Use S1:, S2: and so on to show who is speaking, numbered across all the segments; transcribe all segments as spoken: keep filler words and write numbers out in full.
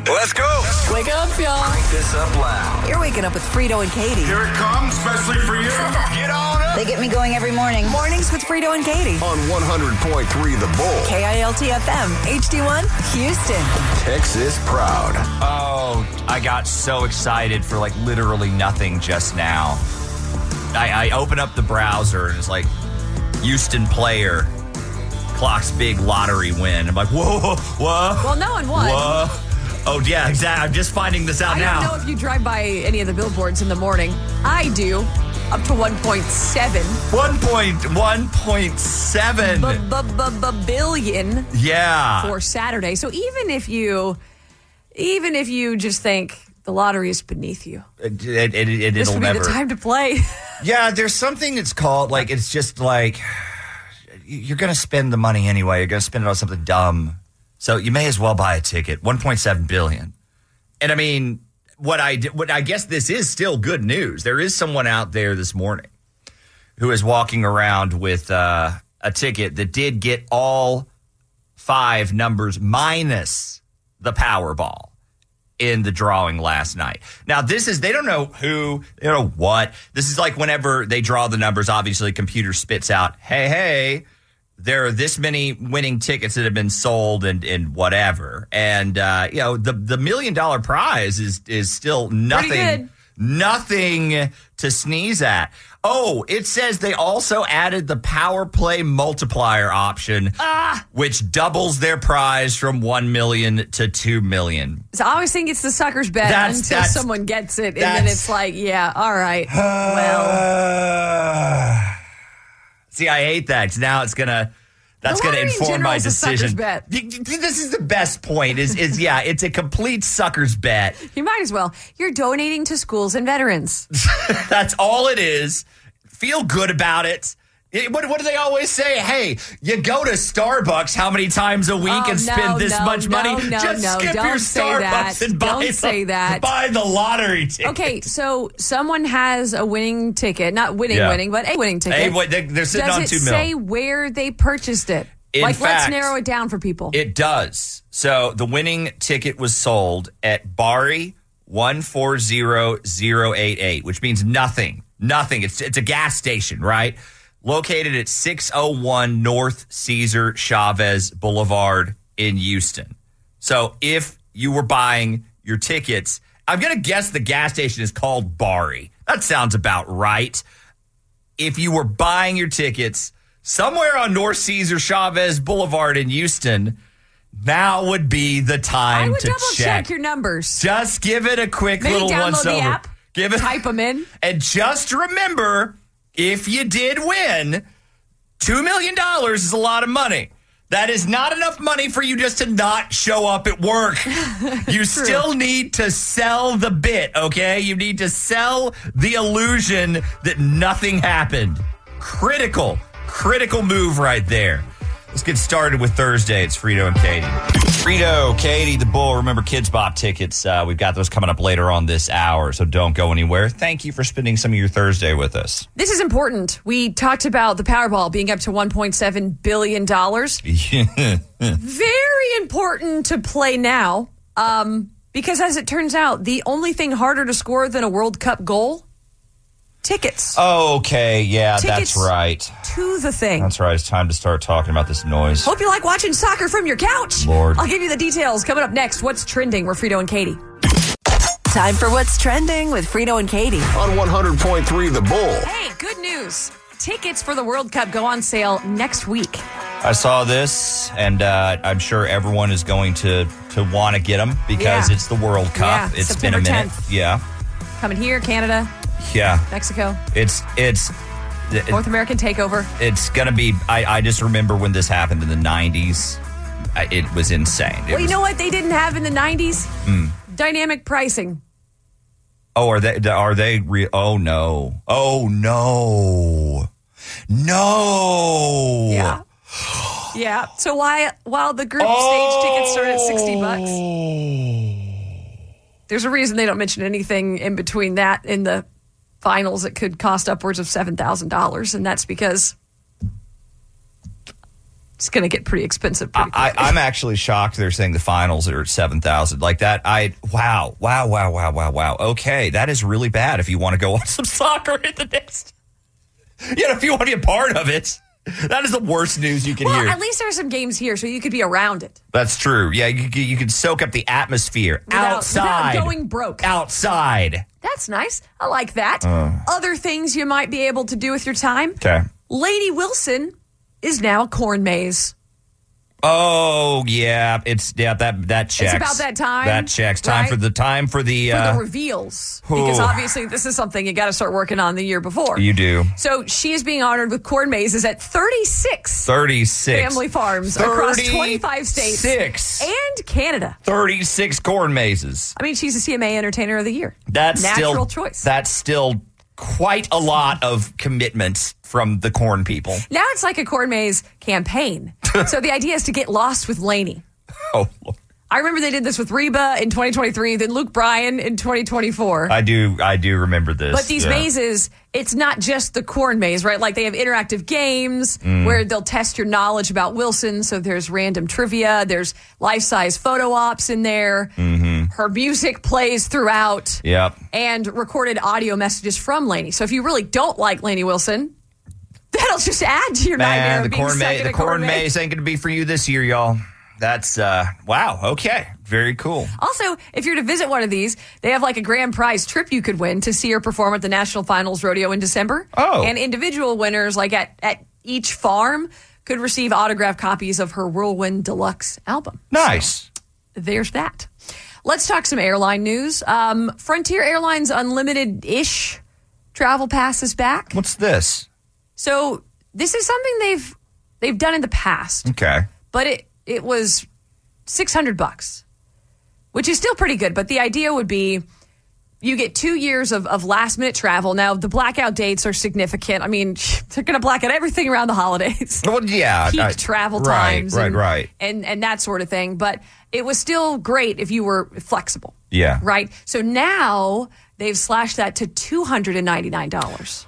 S1: Let's go.
S2: Wake up, y'all.
S1: Crank this up loud.
S3: You're waking up with Frito and Katie.
S4: Here it comes, especially for you.
S1: Get on up.
S3: They get me going every morning. Mornings with Frito and Katie.
S1: On one hundred point three The Bull.
S3: K I L T F M, H D one, Houston.
S1: Texas proud.
S5: Oh, I got so excited for like literally nothing just now. I, I open up the browser and it's like Houston player clocks big lottery win. I'm like, whoa, whoa, whoa.
S2: Well, no one won.
S5: Whoa. Oh, yeah, exactly. I'm just finding this out
S2: I
S5: now.
S2: don't know if you drive by any of the billboards in the morning. I do. Up to one point seven.
S5: one point seven.
S2: B-b-b-billion.
S5: Yeah.
S2: For Saturday. So even if you, even if you just think the lottery is beneath you,
S5: It, it, it, it,
S2: this
S5: it'll
S2: would be
S5: never.
S2: the time to play.
S5: Yeah, there's something that's called, like, it's just like, you're going to spend the money anyway. You're going to spend it on something dumb. So you may as well buy a ticket. one point seven billion. And I mean, what I, what I guess this is still good news. There is someone out there this morning who is walking around with uh, a ticket that did get all five numbers minus the Powerball in the drawing last night. Now, this is, they don't know who, they don't know what. This is like whenever they draw the numbers, obviously, the computer spits out, hey, hey, there are this many winning tickets that have been sold and, and whatever. And, uh, you know, the, the million dollar prize is, is still nothing, nothing to sneeze at. Oh, it says they also added the power play multiplier option,
S2: Ah.
S5: which doubles their prize from one million to two million.
S2: So I always think it's the sucker's bet
S5: That's-
S2: until
S5: that's-
S2: someone gets it. And
S5: that's-
S2: then it's like, yeah, all right. well,
S5: Uh, see, I hate that. 'Cause now it's gonna. That's
S2: The
S5: going to
S2: lottery in
S5: inform
S2: general
S5: my
S2: is a sucker's
S5: decision.
S2: bet.
S5: This is the best point. Is is yeah, it's a complete sucker's bet.
S2: you might as well. You're donating to schools and veterans.
S5: That's all it is. Feel good about it. It- what, what do they always say? Hey, you go to Starbucks how many times a week
S2: Oh,
S5: and spend
S2: no,
S5: this
S2: no,
S5: much
S2: no,
S5: money?
S2: no,
S5: Just
S2: no,
S5: skip
S2: don't
S5: your
S2: say
S5: Starbucks
S2: that.
S5: and buy
S2: Don't
S5: the,
S2: say that.
S5: buy the lottery ticket.
S2: Okay, so someone has a winning ticket, not winning,
S5: Yeah.
S2: winning, but a winning ticket.
S5: Hey, what, they, they're sitting
S2: Does
S5: on
S2: it
S5: two
S2: say
S5: mil.
S2: where they purchased it?
S5: In
S2: like, let's
S5: fact,
S2: narrow it down for people.
S5: It does. So the winning ticket was sold at Bari one four zero zero eight eight, which means nothing. Nothing. It's it's a gas station, right? Located at six oh one North Cesar Chavez Boulevard in Houston. So if you were buying your tickets, I'm going to guess the gas station is called Bari. That sounds about right. If you were buying your tickets somewhere on North Cesar Chavez Boulevard in Houston, now would be the time
S2: I would
S5: to
S2: double
S5: check.
S2: check your numbers.
S5: Just give it a quick
S2: Maybe
S5: little
S2: download
S5: once
S2: the
S5: over.
S2: app,
S5: Give it,
S2: type them in.
S5: and just remember, if you did win, two million dollars is a lot of money. That is not enough money for you just to not show up at work. You still need to sell the bit, okay? You need to sell the illusion that nothing happened. Critical, critical move right there. Let's get started with Thursday. It's Frito and Katie. Frito, Katie, the Bull. Remember Kids Bop tickets. Uh, we've got those coming up later on this hour, so don't go anywhere. Thank you for spending some of your Thursday with us.
S2: This is important. We talked about the Powerball being up to one point seven billion dollars. Very important to play now um, because, as it turns out, the only thing harder to score than a World Cup goal, tickets
S5: Okay, yeah,
S2: Tickets
S5: that's right.
S2: to the thing.
S5: That's right. It's time to start talking about this noise.
S2: Hope you like watching soccer from your couch.
S5: Lord.
S2: I'll give you the details. Coming up next, what's trending? We're Frito and Katie.
S3: Time for What's Trending with Frito and Katie.
S1: On one hundred point three The Bull.
S2: Hey, good news. Tickets for the World Cup go on sale next week.
S5: I saw this, and uh, I'm sure everyone is going to, to want to get them because
S2: Yeah.
S5: it's the World Cup.
S2: Yeah,
S5: It's
S2: September
S5: been a minute.
S2: tenth.
S5: Yeah.
S2: Coming here, Canada,
S5: Yeah.
S2: Mexico,
S5: It's, it's, it-
S2: North American takeover.
S5: it's going to be, I, I just remember when this happened in the nineties. I, it was insane. It
S2: Well, you
S5: was-
S2: know what they didn't have in the nineties?
S5: Hmm.
S2: Dynamic pricing.
S5: Oh, are they, are they, re- oh no. Oh no. No.
S2: Yeah. Yeah. So why, while the group stage tickets start at sixty bucks, there's a reason they don't mention anything in between that and the finals that could cost upwards of seven thousand dollars. And that's because it's going to get pretty expensive. Pretty
S5: I, I'm actually shocked they're saying the finals are at seven thousand like that. I wow, wow, wow, wow, wow, wow. Okay, that is really bad if you want to go watch some soccer in the next. You know, if you want to be a part of it. That is the worst news you can
S2: well,
S5: hear.
S2: At least there are some games here, so you could be around it.
S5: That's true. Yeah, you, you can soak up the atmosphere
S2: Without,
S5: outside.
S2: without going broke.
S5: Outside.
S2: That's nice. I like that.
S5: Uh.
S2: Other things you might be able to do with your time.
S5: Okay.
S2: Lady Wilson is now a corn maze.
S5: Oh yeah, it's yeah that that checks.
S2: It's about that time.
S5: That checks. Time
S2: right?
S5: for the time for the
S2: for
S5: uh,
S2: the reveals, because
S5: ooh.
S2: obviously this is something you got to start working on the year before.
S5: You do.
S2: So she is being honored with corn mazes at thirty-six,
S5: thirty-six
S2: family farms across twenty-five states
S5: Six.
S2: and Canada.
S5: thirty-six corn mazes.
S2: I mean, she's a C M A Entertainer of the Year.
S5: That's
S2: natural
S5: still,
S2: choice.
S5: That's still quite a lot of commitment from the corn people.
S2: Now it's like a corn maze campaign. So the idea is to get lost with Lainey.
S5: Oh, Lord.
S2: I remember they did this with Reba in twenty twenty-three, then Luke Bryan in twenty twenty-four.
S5: I do, I do remember this.
S2: But these
S5: yeah.
S2: mazes, it's not just the corn maze, right? Like they have interactive games
S5: Mm.
S2: where they'll test your knowledge about Wilson. So there's random trivia, there's life-size photo ops in there.
S5: Mm-hmm.
S2: Her music plays throughout.
S5: Yep.
S2: And recorded audio messages from Lainey. So if you really don't like Lainey Wilson, that'll just add to your nightmare.
S5: Man,
S2: of
S5: the
S2: being
S5: corn
S2: stuck
S5: maze,
S2: in
S5: the
S2: a
S5: corn
S2: maze.
S5: maze ain't going to be for you this year, y'all. That's uh, wow. Okay, very cool.
S2: Also, if you're to visit one of these, they have like a grand prize trip you could win to see her perform at the National Finals Rodeo in December.
S5: Oh.
S2: And individual winners, like at, at each farm, could receive autographed copies of her Whirlwind Deluxe album.
S5: Nice.
S2: So, there's that. Let's talk some airline news. Um, Frontier Airlines Unlimited-ish travel pass is back.
S5: What's this?
S2: So this is something they've they've done in the past.
S5: Okay.
S2: But it, it was six hundred bucks, which is still pretty good. But the idea would be you get two years of, of last minute travel. Now, the blackout dates are significant. I mean, they're going to black out everything around the holidays.
S5: Well, yeah.
S2: Peak
S5: I-
S2: travel
S5: right,
S2: times.
S5: Right,
S2: and,
S5: right.
S2: And, and that sort of thing. But it was still great if you were flexible.
S5: Yeah.
S2: Right? So now they've slashed that to two hundred ninety-nine dollars.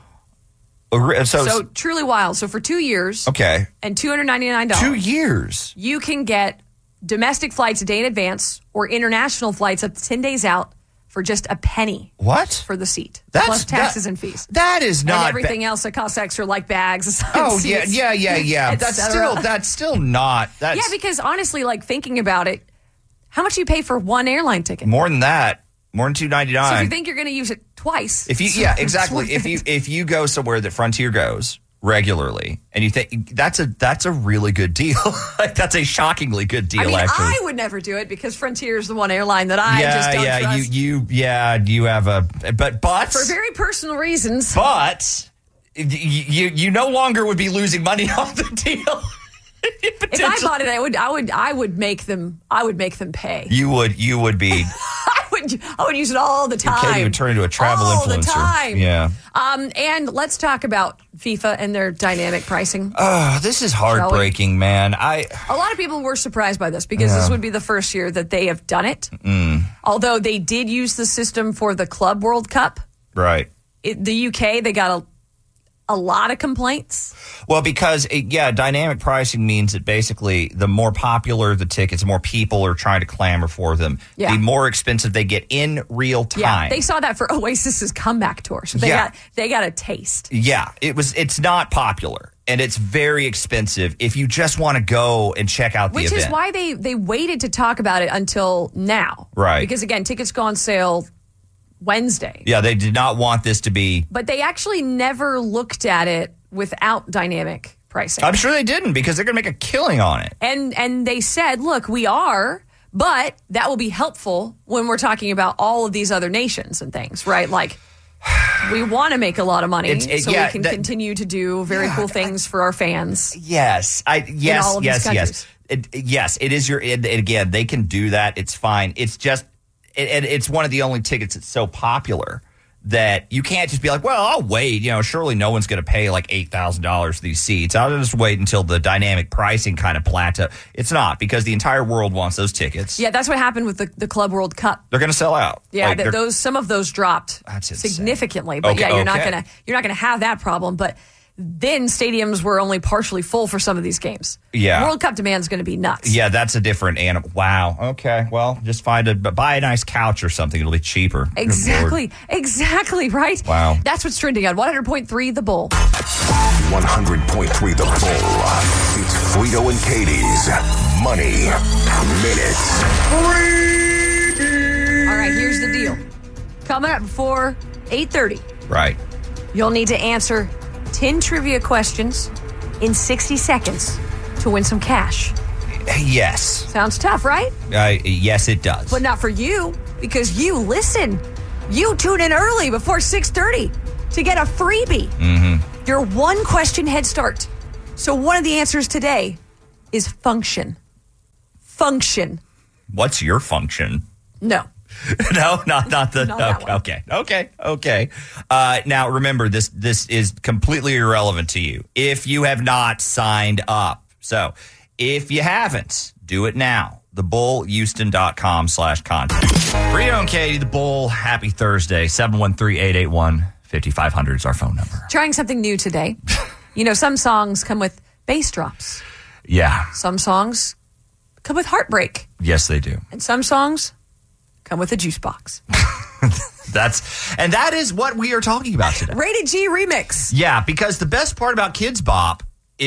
S5: Uh, So,
S2: So truly wild. So for two years
S5: okay.
S2: and two hundred ninety-nine dollars.
S5: Two years.
S2: You can get domestic flights a day in advance or international flights up to ten days out for just a penny
S5: What?
S2: for the seat,
S5: That's-
S2: plus taxes
S5: that-
S2: and fees.
S5: That is not
S2: and
S5: ba-
S2: everything else that costs extra, like bags. assigned
S5: Oh yeah,
S2: seats,
S5: yeah, yeah, yeah.
S2: et cetera.
S5: Still, that's still not. That's
S2: Yeah, because honestly, like thinking about it, how much do you pay for one airline ticket?
S5: more than that. More than two ninety
S2: So if
S5: nine.
S2: you think you're going to use it twice,
S5: If you, yeah,
S2: it's
S5: exactly.
S2: worth
S5: If you
S2: it.
S5: if you go somewhere that Frontier goes regularly, and you think that's a that's a really good deal. Like that's a shockingly good deal.
S2: I mean,
S5: actually,
S2: I would never do it because Frontier is the one airline that I
S5: yeah,
S2: just don't
S5: yeah.
S2: trust
S5: You you yeah. You have a but but
S2: for very personal reasons.
S5: but you you no longer would be losing money on the deal.
S2: If I bought it, I would, I would, I would make them, I would make them pay.
S5: You would you would be.
S2: I would, I would use it all the time.
S5: Katie would turn into a travel
S2: all
S5: influencer.
S2: the time.
S5: Yeah.
S2: Um, and let's talk about FIFA and their dynamic pricing.
S5: Oh, this is heartbreaking, man. I
S2: A lot of people were surprised by this because
S5: Yeah.
S2: this would be the first year that they have done it.
S5: Mm.
S2: Although they did use the system for the Club World Cup,
S5: right.
S2: it, the U K they got a a lot of complaints.
S5: Well, because, it, yeah, dynamic pricing means that basically the more popular the tickets, the more people are trying to clamor for them,
S2: Yeah.
S5: the more expensive they get in real time.
S2: Yeah, they saw that for Oasis's comeback tour, so they
S5: Yeah.
S2: got they got a taste.
S5: Yeah, it was. It's not popular, and it's very expensive if you just want to go and check out the
S2: Which
S5: event.
S2: is why they they waited to talk about it until now.
S5: Right.
S2: Because again, tickets go on sale Wednesday.
S5: Yeah, they did not want this to be.
S2: But they actually never looked at it without dynamic pricing.
S5: I'm sure they didn't because they're going to make a killing on it.
S2: and and they said, look, we are, but that will be helpful when we're talking about all of these other nations and things, right? Like we want to make a lot of money
S5: It's- it-
S2: so
S5: yeah,
S2: we can
S5: that-
S2: continue to do very cool things for our fans.
S5: Yes, I yes
S2: all of these
S5: yes yes
S2: countries.
S5: it, yes. It is your. It, again, they can do that. It's fine. It's just. It, it, it's one of the only tickets that's so popular that you can't just be like, well, I'll wait. You know, surely no one's going to pay like eight thousand dollars for these seats. I'll just wait until the dynamic pricing kind of plateau. It's not because the entire world wants those tickets.
S2: Yeah, that's what happened with the, the Club World Cup.
S5: They're going to sell out.
S2: Yeah,
S5: Like,
S2: th-
S5: they're-
S2: those some of those dropped
S5: That's insane.
S2: significantly, but
S5: Okay,
S2: yeah, you're not
S5: okay.
S2: gonna you're not gonna have that problem. But then stadiums were only partially full for some of these games.
S5: Yeah.
S2: World Cup demand is going to be nuts.
S5: Yeah, that's a different animal. Wow. Okay. Well, just find a buy a nice couch or something. It'll be cheaper.
S2: Exactly. Exactly, right?
S5: Wow.
S2: That's what's trending on one hundred point three The Bull.
S1: one hundred point three The Bull. It's Frito and Katie's Money Minute.
S2: All right, here's the deal. Coming up before eight thirty,
S5: Right.
S2: you'll need to answer ten trivia questions in sixty seconds to win some cash.
S5: Yes.
S2: Sounds tough, right?
S5: Uh, yes, it does.
S2: But not for you, because you listen. You tune in early before six thirty to get a freebie. Mm-hmm. Your one question head start. So one of the answers today is function. Function.
S5: What's your function?
S2: No.
S5: No, not not the.
S2: Not that
S5: okay,
S2: one.
S5: okay, okay, okay. Uh, now remember, this this is completely irrelevant to you if you have not signed up. So if you haven't, do it now. the bull houston dot com slash contact. Frito and Katie, the Bull. Happy Thursday. seven one three, eight eight one, five five zero zero is our phone number.
S2: Trying something new today. You know, some songs come with bass drops.
S5: Yeah.
S2: Some songs come with heartbreak.
S5: Yes, they do.
S2: And some songs come with a juice box.
S5: That's and that is what we are talking about today.
S2: Rated G remix.
S5: Yeah, because the best part about Kids Bop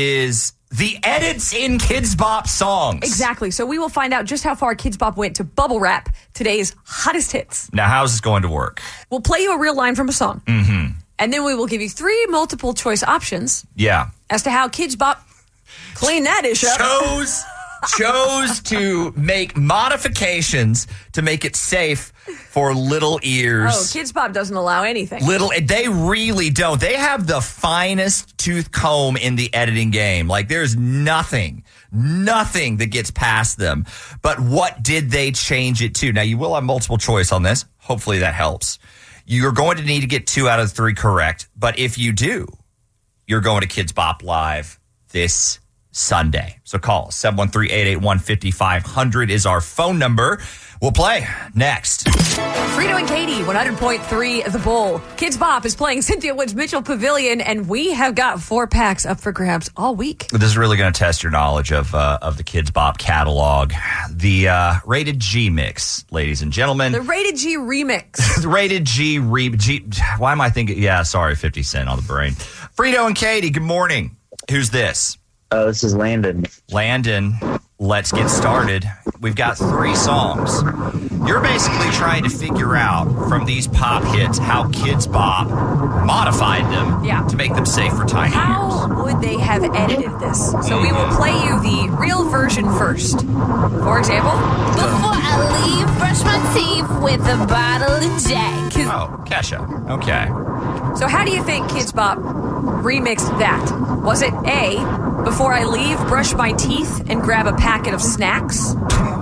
S5: is the edits in Kids Bop songs.
S2: Exactly. So we will find out just how far Kids Bop went to bubble wrap today's hottest hits.
S5: Now, how's this going to work?
S2: We'll play you a real line from a song. Mm-hmm. And then we will give you three multiple choice options
S5: Yeah.
S2: as to how Kids Bop clean that dish up.
S5: Chose chose to make modifications to make it safe for little ears.
S2: Oh, Kids Bop doesn't allow anything.
S5: Little, they really don't. They have the finest tooth comb in the editing game. Like, there's nothing, nothing that gets past them. But what did they change it to? Now, you will have multiple choice on this. Hopefully that helps. You're going to need to get two out of three correct. But if you do, you're going to Kids Bop Live this Sunday. So call us. seven one three, eight eight one, five five zero zero is our phone number. We'll play next.
S2: Frito and Katie, one hundred point three The Bull. Kids Bop is playing Cynthia Woods Mitchell Pavilion, and we have got four packs up for grabs all week.
S5: This is really going to test your knowledge of uh, of the Kids Bop catalog. The uh, Rated G mix, ladies and gentlemen.
S2: The Rated G remix.
S5: The Rated G re G. Why am I thinking? Yeah, sorry, fifty Cent on the brain. Frito and Katie, good morning. Who's this?
S6: Uh, this is Landon.
S5: Landon, let's get started. We've got three songs. You're basically trying to figure out from these pop hits how Kids Bop modified them
S2: Yeah.
S5: to make them safe for tiny ears.
S2: How would they have edited this? So we will play you the real version first. For example,
S7: Before I leave, brush my teeth with a bottle of Jack. 'Cause
S5: Oh, Kesha. Okay.
S2: so how do you think Kids Bop remixed that? Was it A, before I leave, brush my teeth and grab a packet of snacks?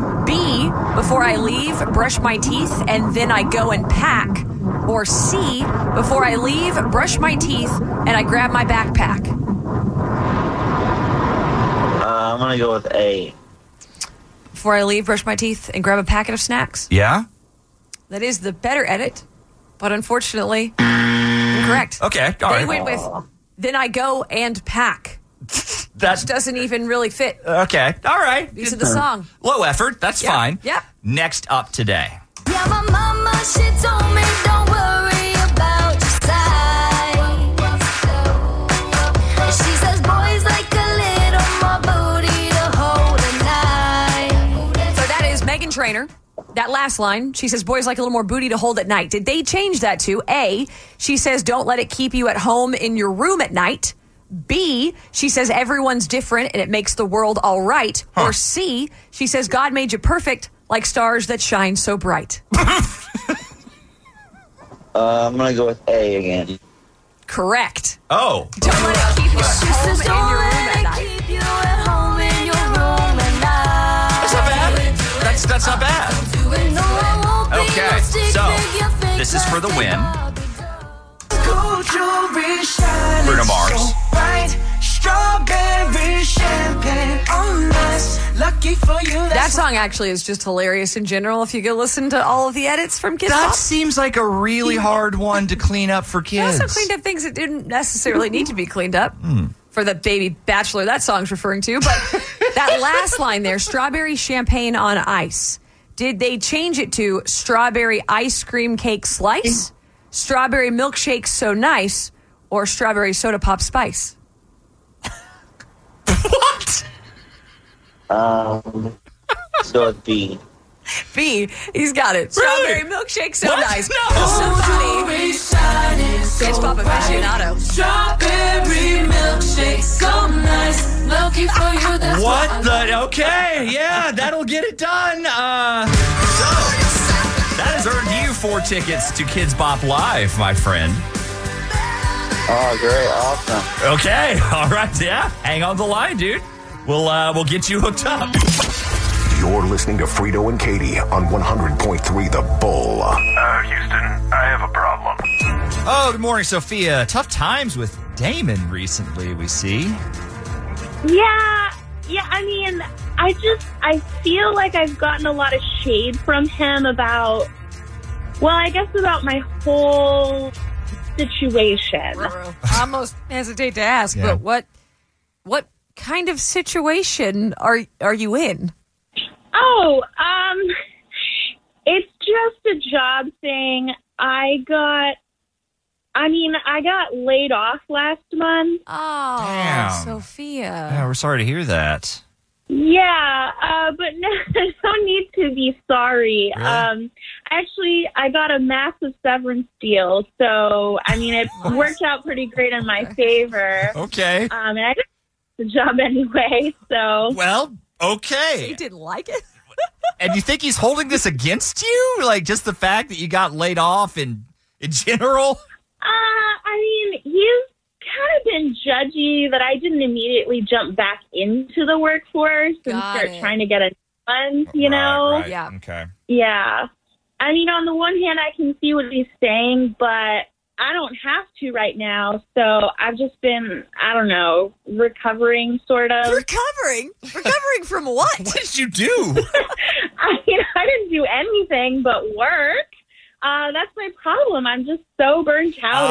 S2: B, before I leave, brush my teeth and then I go and pack? Or C, before I leave, brush my teeth and I grab my backpack?
S6: Uh, I'm going to go with A.
S2: Before I leave, brush my teeth and grab a packet of snacks?
S5: Yeah?
S2: That is the better edit, but unfortunately, incorrect.
S5: Okay. All
S2: They
S5: right.
S2: went with, then I go and pack.
S5: That's
S2: Doesn't even really fit.
S5: okay. All right.
S2: These are the song.
S5: Low effort. That's
S2: Yeah.
S5: fine.
S2: Yep.
S5: Next up today.
S7: yeah, my mama, she told me don't worry about your size. She says boys like a little more booty to hold at night.
S2: So that is Meghan Trainor. That last line, she says, boys like a little more booty to hold at night. Did they change that to A, she says, don't let it keep you at home in your room at night? B, she says, everyone's different and it makes the world all right.
S5: Huh.
S2: Or C, she says, God made you perfect like stars that shine so bright.
S6: Uh, I'm going to go with A again.
S2: Correct.
S5: Oh.
S2: Don't let it keep you at
S7: She
S2: home
S7: says
S2: in
S7: don't
S2: your room
S7: let
S2: at
S7: it
S2: night.
S7: keep you at home in your room at night.
S5: That's not bad. That's, that's not bad.
S7: No, I won't be
S5: Okay,
S7: no stick
S5: so,
S7: figure, fake
S5: this is for the
S7: like
S5: win.
S7: a dog.
S8: Gold jewelry shining
S5: Bruno Mars.
S8: so bright. Strawberry champagne on my
S7: nice. Lucky for you.
S2: That song actually is just hilarious in general. If you go listen to all of the edits from Kids
S5: That
S2: Bop.
S5: seems like a really hard one to clean up for
S2: I
S5: kids.
S2: also cleaned up things that didn't necessarily need to be cleaned up for the baby bachelor that song's referring to. But that last line there, strawberry champagne on ice. Did they change it to strawberry ice cream cake slice, strawberry milkshake so nice, or strawberry soda pop spice?
S5: What?
S6: Um, so it'd be
S2: B, he's got it. Strawberry
S5: Really?
S2: milkshake so
S5: What?
S2: nice.
S5: No.
S2: So funny. Kids Bop aficionado.
S7: Strawberry milkshake, so nice. Lucky for you. That's
S5: What the? Okay, yeah, that'll get it done. Uh, so, that has earned you four tickets to Kids Bop Live, my friend.
S6: oh great, awesome.
S5: Okay, all right, yeah. Hang on the line, dude. We'll uh, we'll get you hooked up.
S1: You're listening to Frito and Katie on one hundred point three The Bull.
S4: Uh, Houston, I have a problem.
S5: Oh, good morning, Sophia. Tough times with Damon recently, we see.
S8: Yeah, yeah, I mean, I just, I feel like I've gotten a lot of shade from him about, well, I guess about my whole situation.
S2: I almost hesitate to ask,
S5: Yeah.
S2: but what what kind of situation are are you in?
S8: Oh, um, it's just a job thing. I got, I mean, I got laid off last month.
S2: Oh,
S5: Damn.
S2: Sophia.
S5: Yeah, we're sorry to hear that.
S8: Yeah, uh, but no, no need to be sorry.
S5: Really?
S8: Um, actually, I got a massive severance deal, so I mean, it worked out pretty great in my favor.
S5: Okay.
S8: Um, and I got the job anyway, so
S5: Well, okay.
S2: You didn't like it?
S5: And you think he's holding this against you? Like, just the fact that you got laid off in, in general?
S8: uh, I mean, he's kind of been judgy that I didn't immediately jump back into the workforce and
S2: Got
S8: start
S2: it.
S8: trying to get a new one, you know?
S5: Right, right.
S2: Yeah.
S5: Okay.
S8: Yeah. I mean, on the one hand, I can see what he's saying, but I don't have to right now. So I've just been, I don't know, recovering sort of.
S2: Recovering? Recovering from what?
S5: What did you do?
S8: I mean, I didn't do anything but work. Uh, that's my problem. I'm just so burnt out.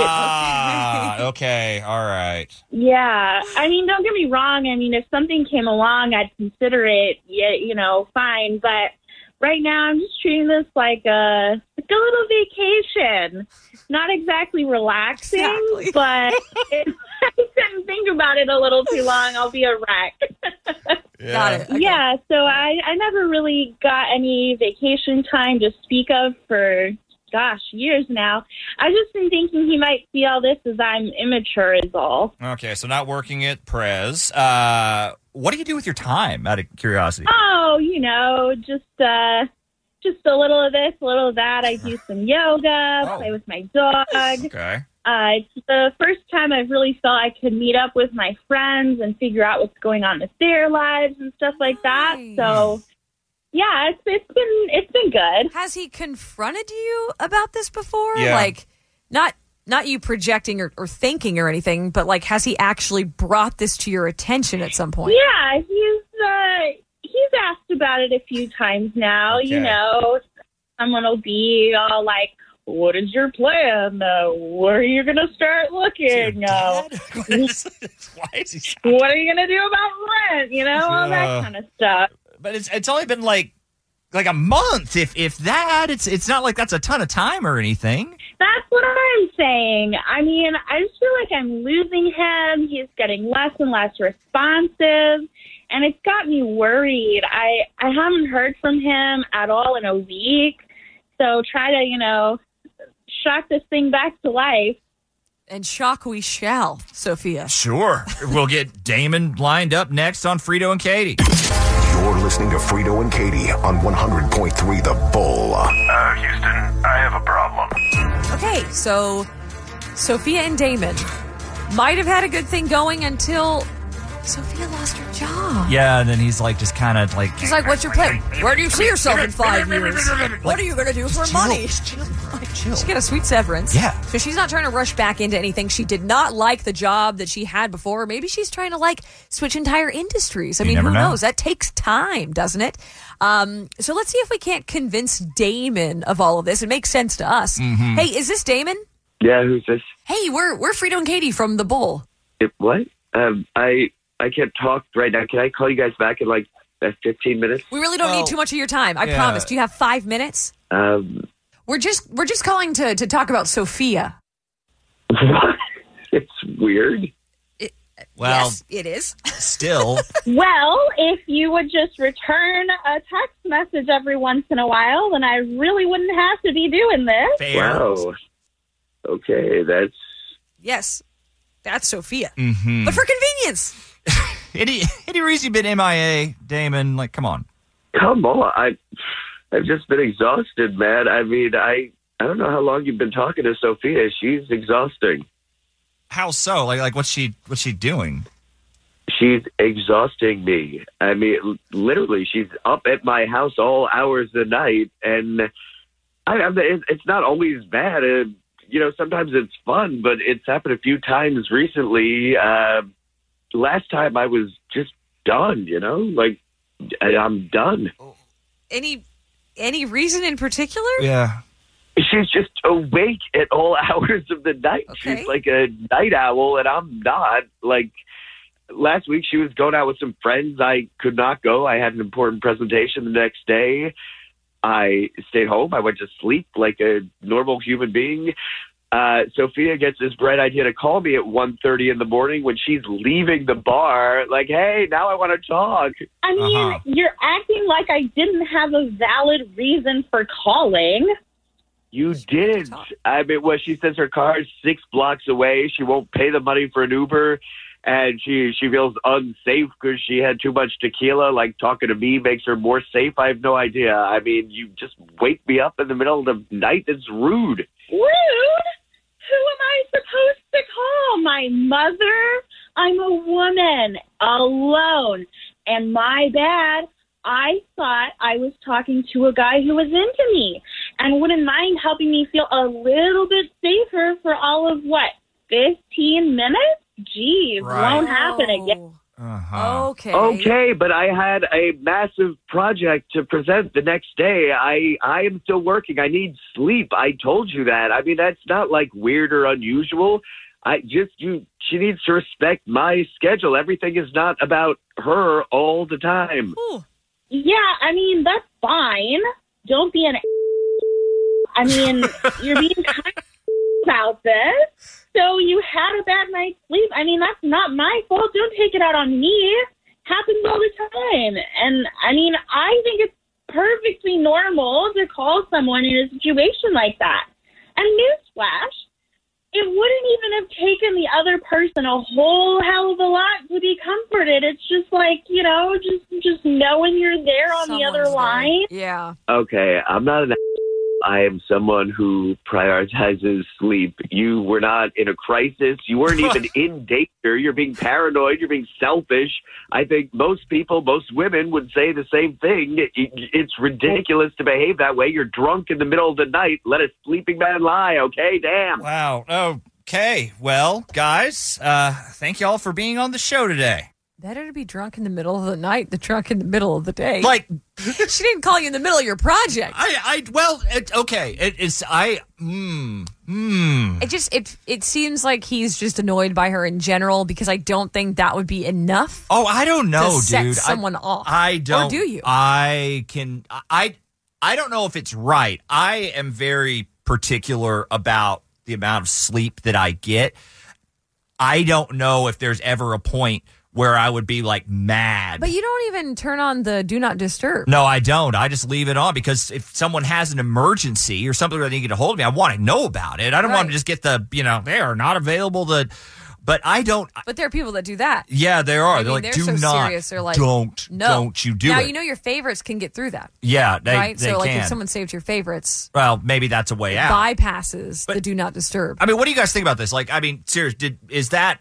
S5: Ah, okay. All right.
S8: Yeah. I mean, don't get me wrong. I mean, if something came along, I'd consider it, yeah, you know, fine. But right now, I'm just treating this like a, like a little vacation. Not exactly relaxing,
S2: Exactly.
S8: but if I didn't think about it a little too long, I'll be a wreck.
S2: Got it. Okay.
S8: Yeah, so I, I never really got any vacation time to speak of for, gosh, years now. I've just been thinking he might see all this as I'm immature is all.
S5: Okay, so not working at Prez. Uh, what do you do with your time, out of curiosity?
S8: Oh, you know, just uh, just a little of this, a little of that. I do some yoga,
S5: Oh.
S8: play with my dog.
S5: Okay.
S8: Uh, it's the first time I've really felt I could meet up with my friends and figure out what's going on with their lives and stuff like that.
S2: Nice.
S8: So, yeah, it's it's been it's been good.
S2: Has he confronted you about this before?
S5: Yeah.
S2: Like, not not you projecting or, or thinking or anything, but like, has he actually brought this to your attention at some point?
S8: Yeah, he's uh, he's asked about it a few times now.
S5: Okay.
S8: You know, someone will be all like, "What is your plan? Uh, where are you going to start looking? Uh,
S5: What is, why is he?
S8: what are you going to do about rent? You know, all
S5: Uh,
S8: that kind of stuff."
S5: But it's it's only been like like a month, if if that. It's it's not like that's a ton of time or anything.
S8: That's what I'm saying. I mean, I just feel like I'm losing him. He's getting less and less responsive, and it's got me worried. I, I haven't heard from him at all in a week, so try to, you know, shock this thing back to life.
S2: And shock we shall, Sophia.
S5: Sure, we'll get Damon lined up next on Frito and Katie.
S1: You're listening to Frito and Katie on one hundred point three The Bull.
S4: Uh, Houston, I have a problem.
S2: Okay, so Sophia and Damon might have had a good thing going until Sophia lost her job.
S5: Yeah, and then he's like, just kind of like.
S2: He's like, what's your plan? Where do you see yourself in five years? What are you going to do for
S5: chill,
S2: money?
S5: just chill, chill.
S2: She got a sweet severance.
S5: Yeah.
S2: So she's not trying to rush back into anything. She did not like the job that she had before. Maybe she's trying to like switch entire industries. I
S5: You
S2: mean,
S5: never
S2: who
S5: know.
S2: knows? That takes time, doesn't it? Um, so let's see if we can't convince Damon of all of this. It makes sense to us.
S5: Mm-hmm.
S2: Hey, is this Damon?
S9: Yeah, who's this?
S2: Hey, we're we're Frito and Katie from The Bull.
S9: It, what? Um, I I can't talk right now. Can I call you guys back in like uh, fifteen minutes?
S2: We really don't
S5: Well,
S2: need too much of your time. I
S5: yeah.
S2: promise. Do you have five minutes?
S9: Um,
S2: We're just we're just calling to to talk about Sophia.
S9: what? It's weird.
S5: Well,
S2: Yes, it is.
S5: still.
S8: Well, if you would just return a text message every once in a while, then I really wouldn't have to be doing this.
S5: Fair.
S9: Wow. Okay, that's
S2: Yes, that's Sophia.
S5: Mm-hmm.
S2: But for convenience.
S5: Any any reason you've been M I A, Damon? Like, come on.
S9: come on. I I've just been exhausted, man. I mean, I I don't know how long you've been talking to Sophia. She's exhausting.
S5: How so? Like, like what's she what's she doing?
S9: She's exhausting me. I mean, l- literally, she's up at my house all hours of the night, and I, I it- it's not always bad. Uh, you know, sometimes it's fun, but it's happened a few times recently. Uh, last time I was just done. You know, like I- I'm done.
S2: Any any reason in particular?
S5: Yeah.
S9: She's just awake at all hours of the night.
S2: Okay.
S9: She's like a night owl, and I'm not. Like last week, she was going out with some friends. I could not go. I had an important presentation the next day. I stayed home. I went to sleep like a normal human being. Uh, Sophia gets this bright idea to call me at one thirty in the morning when she's leaving the bar. Like, hey, now I want to talk.
S8: I mean,
S5: Uh-huh.
S8: you're acting like I didn't have a valid reason for calling.
S9: You didn't. I mean, well, she says her car is six blocks away. She won't pay the money for an Uber, and she she feels unsafe because she had too much tequila. Like talking to me makes her more safe. I have no idea. I mean, you just wake me up in the middle of the night. It's rude.
S8: Rude? Who am I supposed to call? My mother? I'm a woman, alone. And my bad. I thought I was talking to a guy who was into me and wouldn't mind helping me feel a little bit safer for all of, what, fifteen minutes? Jeez,
S5: Right.
S8: won't happen again.
S5: Uh-huh.
S2: Okay.
S9: Okay, but I had a massive project to present the next day. I I am still working. I need sleep. I told you that. I mean, that's not like weird or unusual. I just you she needs to respect my schedule. Everything is not about her all the time.
S2: Ooh.
S8: Yeah, I mean, that's fine. Don't be an I mean, you're being kind about this. So you had a bad night's sleep. I mean, that's not my fault. Don't take it out on me. Happens all the time. And, I mean, I think it's perfectly normal to call someone in a situation like that. And newsflash, it wouldn't even have taken the other person a whole hell of a lot to be comforted. It's just like, you know, just just knowing you're there on the other
S2: Someone's there.
S8: line.
S2: Yeah.
S9: Okay, I'm not an I am someone who prioritizes sleep. You were not in a crisis. You weren't even in danger. You're being paranoid. You're being selfish. I think most people, most women would say the same thing. It- It's ridiculous to behave that way. You're drunk in the middle of the night. Let a sleeping man lie, okay? Damn.
S5: Wow. Okay. Well, guys, uh, thank y'all for being on the show today.
S2: Better to be drunk in the middle of the night than drunk in the middle of the day.
S5: Like,
S2: she didn't call you in the middle of your project.
S5: I, I, well, it, okay. It, it's, I, hmm, hmm.
S2: It just it it seems like he's just annoyed by her in general because I don't think that would be enough.
S5: Oh, I don't know,
S2: to set
S5: dude.
S2: someone
S5: I,
S2: off.
S5: I don't.
S2: Or do you?
S5: I can. I. I don't know if it's right. I am very particular about the amount of sleep that I get. I don't know if there's ever a point where I would be like mad.
S2: But you don't even turn on the do not disturb.
S5: No, I don't. I just leave it on because if someone has an emergency or something where they need to get a hold of me, I want to know about it. I don't want
S2: Right.
S5: to just get the, you know, they are not available to, but I don't.
S2: But there are people that do that.
S5: Yeah, there are.
S2: I
S5: They're
S2: mean,
S5: like,
S2: they're
S5: do
S2: so
S5: not,
S2: serious. They're like,
S5: don't,
S2: no.
S5: don't you do
S2: now,
S5: it.
S2: you know your favorites can get through that,
S5: yeah, they,
S2: right?
S5: they
S2: so, like,
S5: can.
S2: if someone saved your favorites,
S5: well, maybe that's a way out.
S2: bypasses
S5: But-
S2: the do not disturb.
S5: I mean, what do you guys think about this? Like, I mean, serious, did is that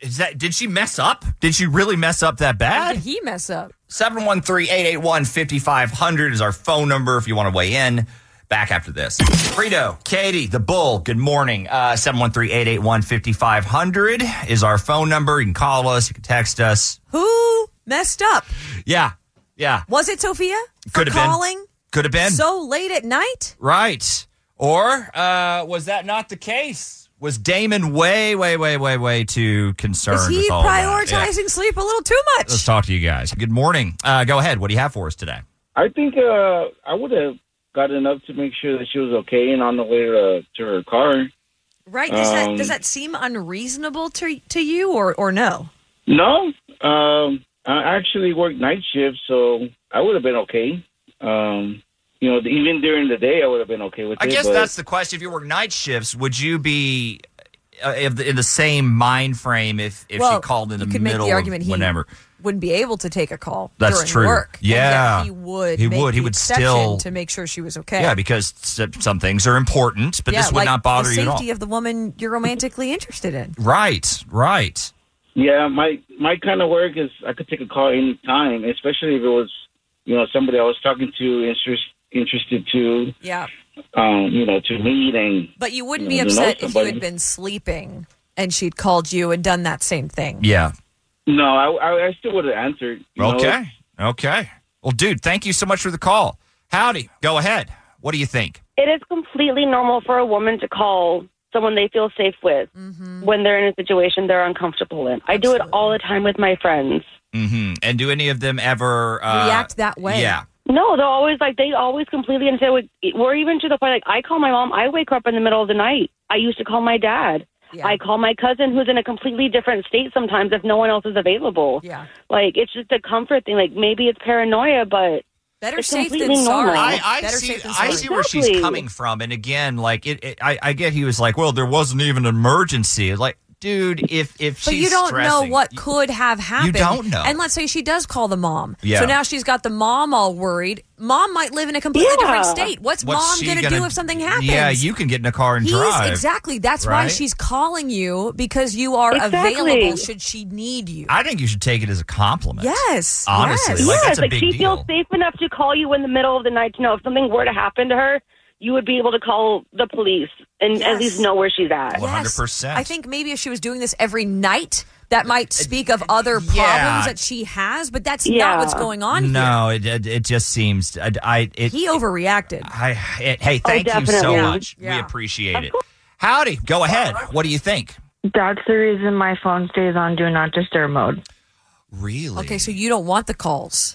S5: Is that? Did she mess up? Did she really mess up that
S2: How
S5: bad?
S2: did he mess up?
S5: seven one three, eight eight one, five five zero zero is our phone number if you want to weigh in. Back after this. Frito, Katie, the Bull, good morning. Uh, seven one three, eight eight one, five five zero zero is our phone number. You can call us. You can text us.
S2: Who messed up?
S5: Yeah. Yeah.
S2: Was it Sophia?
S5: Could
S2: for
S5: have been.
S2: calling
S5: Could have been.
S2: so late at night?
S5: Right. Or uh, was that not the case? Was Damon way, way, way, way, way too concerned
S2: Is he
S5: with all
S2: prioritizing
S5: that? Yeah.
S2: sleep a little too much?
S5: Let's talk to you guys. Good morning. Uh, go ahead. What do you have for us today?
S10: I think uh, I would have gotten up to make sure that she was okay and on the way to, to her car.
S2: Right? Does that
S10: Um,
S2: does that seem unreasonable to to you or or no?
S10: No, um, I actually worked night shift, so I would have been okay. Um, you know, even during the day, I would have been okay with
S5: I
S10: it.
S5: guess
S10: but
S5: that's the question. If you work night shifts, would you be uh, in the in the same mind frame if, if
S2: well,
S5: she called in the
S2: you could
S5: middle
S2: make the argument
S5: of
S2: he
S5: whenever?
S2: wouldn't be able to take a call
S5: That's
S2: during
S5: true.
S2: work. And
S5: Yeah.
S2: yet he would.
S5: He
S2: make
S5: would. He
S2: the
S5: would
S2: exception
S5: still-
S2: to make sure she was okay.
S5: Yeah, because s- some things are important, but
S2: Yeah,
S5: this would
S2: like
S5: not bother
S2: the
S5: you at all.
S2: safety of the woman you're romantically interested in.
S5: Right, right.
S10: Yeah, my my kind of work is I could take a call any time, especially if it was, you know, somebody I was talking to, interest, interested to,
S2: Yeah.
S10: um, you know, to meet and.
S2: But you wouldn't
S10: you
S2: be
S10: know, to know
S2: upset if you
S10: somebody.
S2: had been sleeping and she'd called you and done that same thing.
S5: Yeah.
S10: No, I, I, I still would have answered. you know.
S5: Okay. Okay. Well, dude, thank you so much for the call. Howdy. Go ahead. What do you think?
S11: It is completely normal for a woman to call someone they feel safe with when they're in a situation they're uncomfortable in. I do it all the time with my friends.
S5: Mm-hmm. And do any of them ever uh,
S2: React that way.
S5: Yeah.
S11: No, they're always like, they always completely understand. With, we're even to the point, like, I call my mom, I wake her up in the middle of the night. I used to call my dad.
S2: Yeah.
S11: I call my cousin who's in a completely different state sometimes if no one else is available.
S2: Yeah.
S11: Like, it's just a comfort thing. Like, maybe it's paranoia, but
S2: Better
S11: it's
S2: safe than
S11: completely
S2: sorry.
S11: normal.
S5: I, I
S2: Better
S5: see.
S2: safe than
S5: I
S2: sorry.
S5: see where she's
S11: Exactly.
S5: coming from, and again, like it, it I, I get. He was like, "Well, there wasn't even an emergency." Like, dude, if if
S2: But
S5: she's
S2: you don't
S5: stressing,
S2: know what could have happened.
S5: don't know.
S2: And let's say she does call the mom.
S5: Yeah.
S2: So now she's got the mom all worried. Mom might live in a completely
S11: Yeah.
S2: different state. What's,
S5: what's
S2: mom
S5: she
S2: going to do if something happens?
S5: Yeah, you can get in a car and
S2: He's,
S5: drive.
S2: Exactly. That's why
S5: right?
S2: she's calling you, because you are
S11: Exactly.
S2: available should she need you.
S5: I think you should take it as a compliment.
S2: Yes.
S5: Honestly,
S2: yes.
S5: like
S11: yes,
S5: that's a
S11: like
S5: big
S11: she
S5: deal.
S11: feels safe enough to call you in the middle of the night to know if something were to happen to her, you would be able to call the police and
S2: Yes.
S11: at least know where she's at.
S5: one hundred percent.
S2: I think maybe if she was doing this every night, that might speak of other problems
S5: yeah.
S2: that she has, but that's
S11: Yeah.
S2: not what's going on here.
S5: No, it, it it just seems. I, I it,
S2: He overreacted.
S5: I, it, hey, thank you so
S11: definitely.
S5: much.
S2: Yeah.
S5: We appreciate it. Howdy. Go ahead. What do you think?
S12: That's the reason my phone stays on Do Not Disturb mode.
S5: Really?
S2: Okay, so you don't want the calls.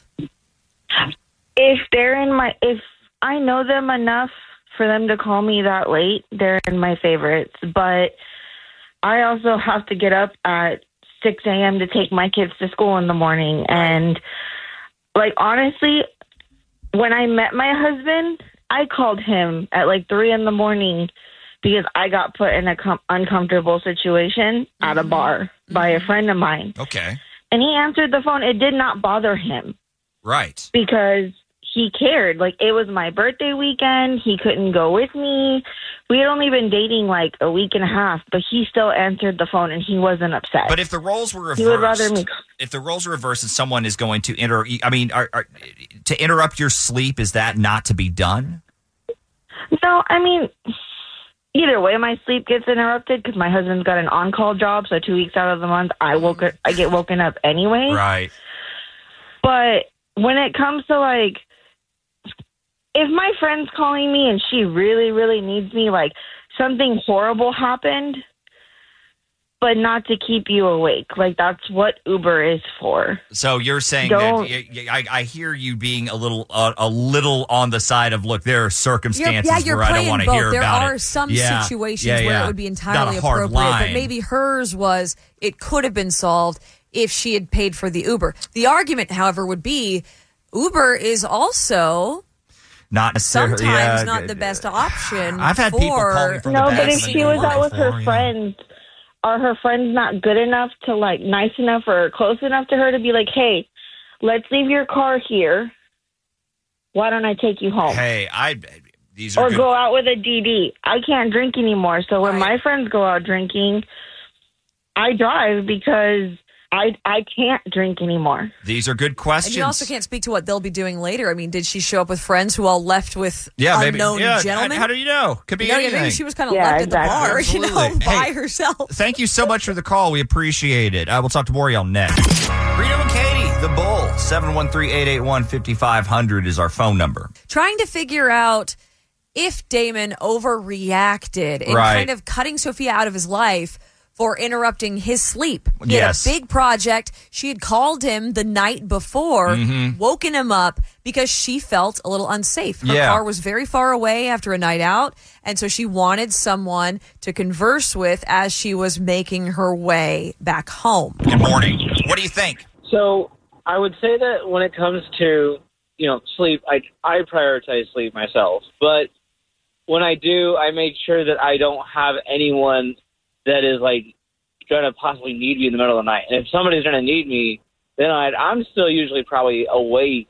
S12: If they're in my, if I know them enough for them to call me that late, they're in my favorites. But I also have to get up at six a.m. to take my kids to school in the morning. And, like, honestly, when I met my husband, I called him at like three in the morning because I got put in a com- uncomfortable situation at a bar by a friend of mine.
S5: Okay.
S12: And he answered the phone. It did not bother him
S5: Right.
S12: because he cared. Like, it was my birthday weekend. He couldn't go with me. We had only been dating like a week and a half, but he still answered the phone and he wasn't upset.
S5: But if the roles were reversed,
S12: He would rather me-
S5: if the roles were reversed and someone is going to inter, I mean, are, are, to interrupt your sleep, is that not to be done?
S12: No, I mean, either way, my sleep gets interrupted because my husband's got an on-call job. So two weeks out of the month, I woke up, I get woken up anyway.
S5: Right.
S12: But when it comes to like, if my friend's calling me and she really, really needs me, like something horrible happened, but not to keep you awake. Like, that's what Uber is for.
S5: So you're saying
S12: Don't-
S5: that y- y- I, I hear you being a little uh, a little on the side of, look, there are
S2: You're,
S5: circumstances
S2: yeah, you're
S5: where I don't
S2: playing
S5: want to
S2: both.
S5: hear
S2: there
S5: about
S2: are
S5: it.
S2: some
S5: Yeah.
S2: situations
S5: Yeah,
S2: where
S5: yeah.
S2: it would be
S5: It's not a
S2: entirely
S5: hard
S2: appropriate,
S5: line.
S2: but maybe hers was it could have been solved if she had paid for the Uber. The argument, however, would be Uber is also
S5: Not necessarily.
S2: sometimes
S5: yeah,
S2: not the best option.
S5: I've had
S2: for
S5: people call me from
S12: No,
S5: the
S12: but
S5: past
S12: if
S5: and
S12: she
S5: they
S12: was
S5: go
S12: out with her
S5: before, yeah.
S12: friends, are her friends not good enough to, like, nice enough or close enough to her to be like, hey, let's leave your car here. Why don't I take you home?
S5: Hey, I these are
S12: Or
S5: good.
S12: go out with a D D. I can't drink anymore. So when my friends go out drinking, I drive because I I can't drink anymore.
S5: These are good questions.
S2: And you also can't speak to what they'll be doing later. I mean, did she show up with friends who all left with
S5: yeah,
S2: unknown
S5: maybe. Yeah,
S2: gentlemen?
S5: How do you know? Could be
S2: you know,
S5: anything.
S2: Maybe she was kind of
S12: Yeah,
S2: left
S12: exactly.
S2: at the bar, you know,
S5: Absolutely.
S2: by
S5: Hey,
S2: herself.
S5: Thank you so much for the call. We appreciate it. Uh, we'll talk to Moriel next. Rito and Katie, the Bull. seven one three, eight eight one, five five zero zero is our phone number.
S2: Trying to figure out if Damon overreacted in
S5: Right.
S2: kind of cutting Sophia out of his life for interrupting his sleep. He
S5: Yes.
S2: had a big project. She had called him the night before,
S5: Mhm.
S2: woken him up because she felt a little unsafe. Her
S5: Yeah.
S2: car was very far away after a night out, and so she wanted someone to converse with as she was making her way back home.
S5: Good morning. What do you think?
S13: So I would say that when it comes to, you know, sleep, I, I prioritize sleep myself. But when I do, I make sure that I don't have anyone that is, like, going to possibly need me in the middle of the night. And if somebody's going to need me, then I'd, I'm still usually probably awake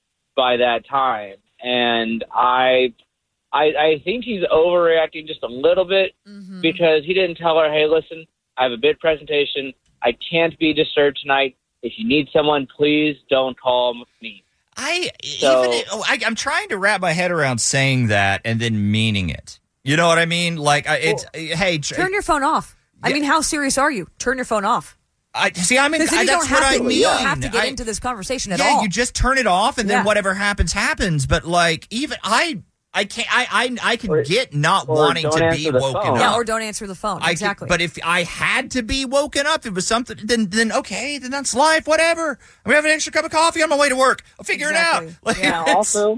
S13: by that time. And I, I, I think he's overreacting just a little bit
S2: Mm-hmm.
S13: because he didn't tell her, hey, listen, I have a bid presentation. I can't be disturbed tonight. If you need someone, please don't call me.
S5: I
S13: So-
S5: even oh, I, I'm trying to wrap my head around saying that and then meaning it. You know what I mean? Like I- it's hey, tr-
S2: Turn your phone off. I mean, how serious are you? Turn your phone off.
S5: I see. I'm in.
S2: Because then
S5: I,
S2: you
S5: that's
S2: don't have
S5: what I
S2: to,
S5: mean.
S2: you don't have to get
S5: I-
S2: into this conversation at
S5: yeah,
S2: all.
S5: you just turn it off, and then
S2: Yeah.
S5: whatever happens, happens. But like, even I, I can't. I, I, I can get not
S13: or
S5: wanting
S13: don't
S5: to be
S13: answer the
S5: woken
S13: phone.
S5: up.
S2: Yeah, or don't answer the phone.
S5: I could-
S2: exactly.
S5: but if I had to be woken up, it was something. Then, then okay, then that's life. Whatever. I'm gonna have an extra cup of coffee on my way to work. I'll figure
S2: Exactly.
S5: it out. Like,
S13: Yeah,
S5: it's-
S13: also,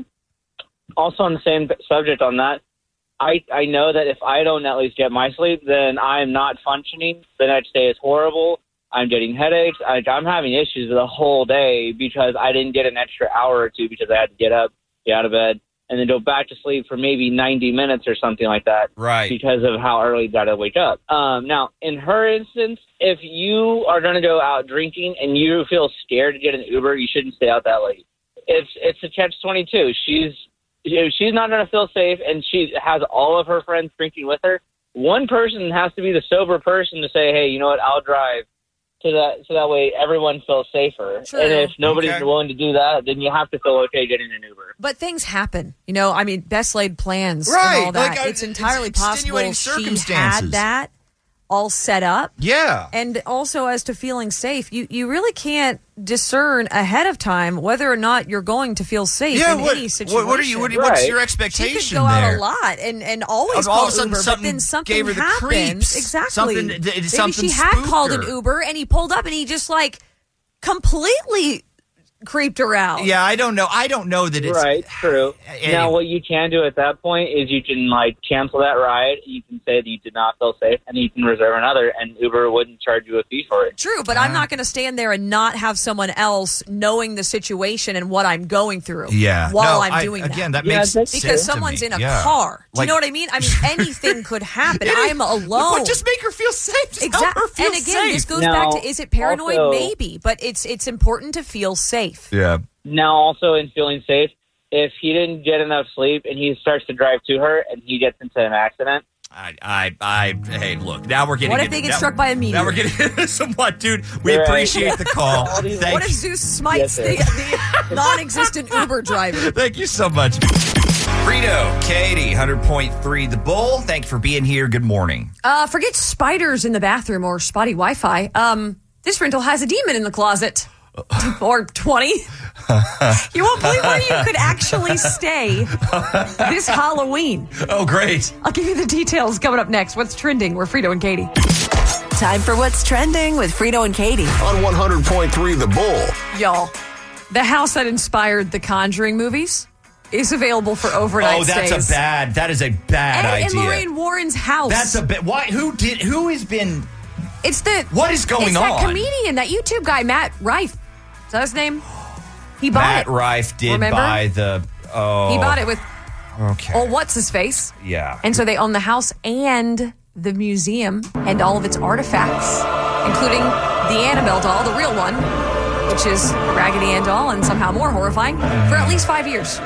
S13: also on the same subject on that, I, I know that if I don't at least get my sleep, then I'm not functioning. The next day is horrible. I'm getting headaches. I, I'm having issues the whole day because I didn't get an extra hour or two because I had to get up, get out of bed, and then go back to sleep for maybe ninety minutes or something like that.
S5: Right.
S13: Because of how early you got to wake up. Um, now, in her instance, if you are going to go out drinking and you feel scared to get an Uber, you shouldn't stay out that late. It's it's a catch twenty-two. She's if she's not going to feel safe, and she has all of her friends drinking with her. One person has to be the sober person to say, "Hey, you know what? I'll drive." So that so that way everyone feels safer.
S2: True.
S13: And if nobody's
S5: Okay.
S13: willing to do that, then you have to feel okay getting an Uber.
S2: But things happen. You know, I mean, best laid plans
S5: Right,
S2: and all that.
S5: like, uh,
S2: it's entirely
S5: it's
S2: possible
S5: extenuating
S2: she
S5: circumstances.
S2: had that all set up.
S5: Yeah.
S2: And also, as to feeling safe, you, you really can't discern ahead of time whether or not you're going to feel safe
S5: Yeah,
S2: in
S5: what-
S2: any situation.
S5: what- what are you- what- what's
S13: Right.
S5: your
S2: She
S5: expectation
S2: could go
S5: there?
S2: out a lot and, and always
S5: All of
S2: call
S5: a sudden
S2: Uber, but
S5: something
S2: then something
S5: gave her the
S2: happens.
S5: creeps.
S2: Exactly.
S5: Something- th-
S2: Maybe
S5: something
S2: she had
S5: spooked
S2: called an
S5: her.
S2: Uber and he pulled up and he just like completely creeped her out.
S5: Yeah, I don't know. I don't know that it's
S13: Right, true.
S5: Anyway.
S13: Now, what you can do at that point is you can, like, cancel that ride. You can say that you did not feel safe, and you can reserve another, and Uber wouldn't charge you a fee for it.
S2: True, but I'm not going to stand there and not have someone else knowing the situation and what I'm going through
S5: Yeah.
S2: while
S5: No,
S2: I'm
S5: I-
S2: doing that.
S5: again, that
S13: Yeah,
S5: makes
S13: that's
S5: sense
S2: because
S5: to
S2: someone's
S5: me.
S2: in a
S5: Yeah.
S2: car. Do
S5: Like-
S2: you know what I mean? I mean, anything could happen. I'm alone.
S5: Well, just make her feel safe. Just help her
S2: Exactly.
S5: feel
S2: And again,
S5: safe.
S2: this goes
S13: Now,
S2: back to is it paranoid?
S13: also-
S2: Maybe, but it's it's important to feel safe.
S5: Yeah.
S13: Now, also in feeling safe, if he didn't get enough sleep and he starts to drive to her and he gets into an accident,
S5: I, I, I, hey, look, now we're getting.
S2: What if
S5: into-
S2: they get
S5: now-
S2: struck by a meteor?
S5: Now we're getting into some what, dude? We
S13: Right.
S5: appreciate the call.
S13: All these-
S5: Thank
S2: What if
S5: you.
S2: Zeus smites the,
S13: Yes,
S2: the non-existent Uber driver?
S5: Thank you so much. Rito, Katie, one hundred point three The Bull. Thank you for being here. Good morning.
S2: Uh, forget spiders in the bathroom or spotty Wi-Fi. Um, this rental has a demon in the closet. Or twenty. You won't believe where you could actually stay this Halloween.
S5: Oh, great.
S2: I'll give you the details coming up next. What's trending? We're Frito and Katie.
S3: Time for What's Trending with Frito and Katie.
S1: On one hundred point three The Bull.
S2: Y'all, the house that inspired the Conjuring movies is available for overnight
S5: Oh, that's
S2: stays.
S5: a bad. That is a bad
S2: Ed
S5: idea.
S2: and Lorraine Warren's house.
S5: That's a bit. Why? Who did? Who has been?
S2: It's the
S5: What is going
S2: it's
S5: on?
S2: that comedian, that YouTube guy, Matt Rife. Is that his name? He bought
S5: Matt
S2: it.
S5: Rife did
S2: Remember?
S5: buy the. Oh,
S2: He bought it with
S5: Okay.
S2: oh, what's his face?
S5: Yeah.
S2: And so they own the house and the museum and all of its artifacts, including the Annabelle doll, the real one, which is a Raggedy Ann doll and somehow more horrifying, for at least five years.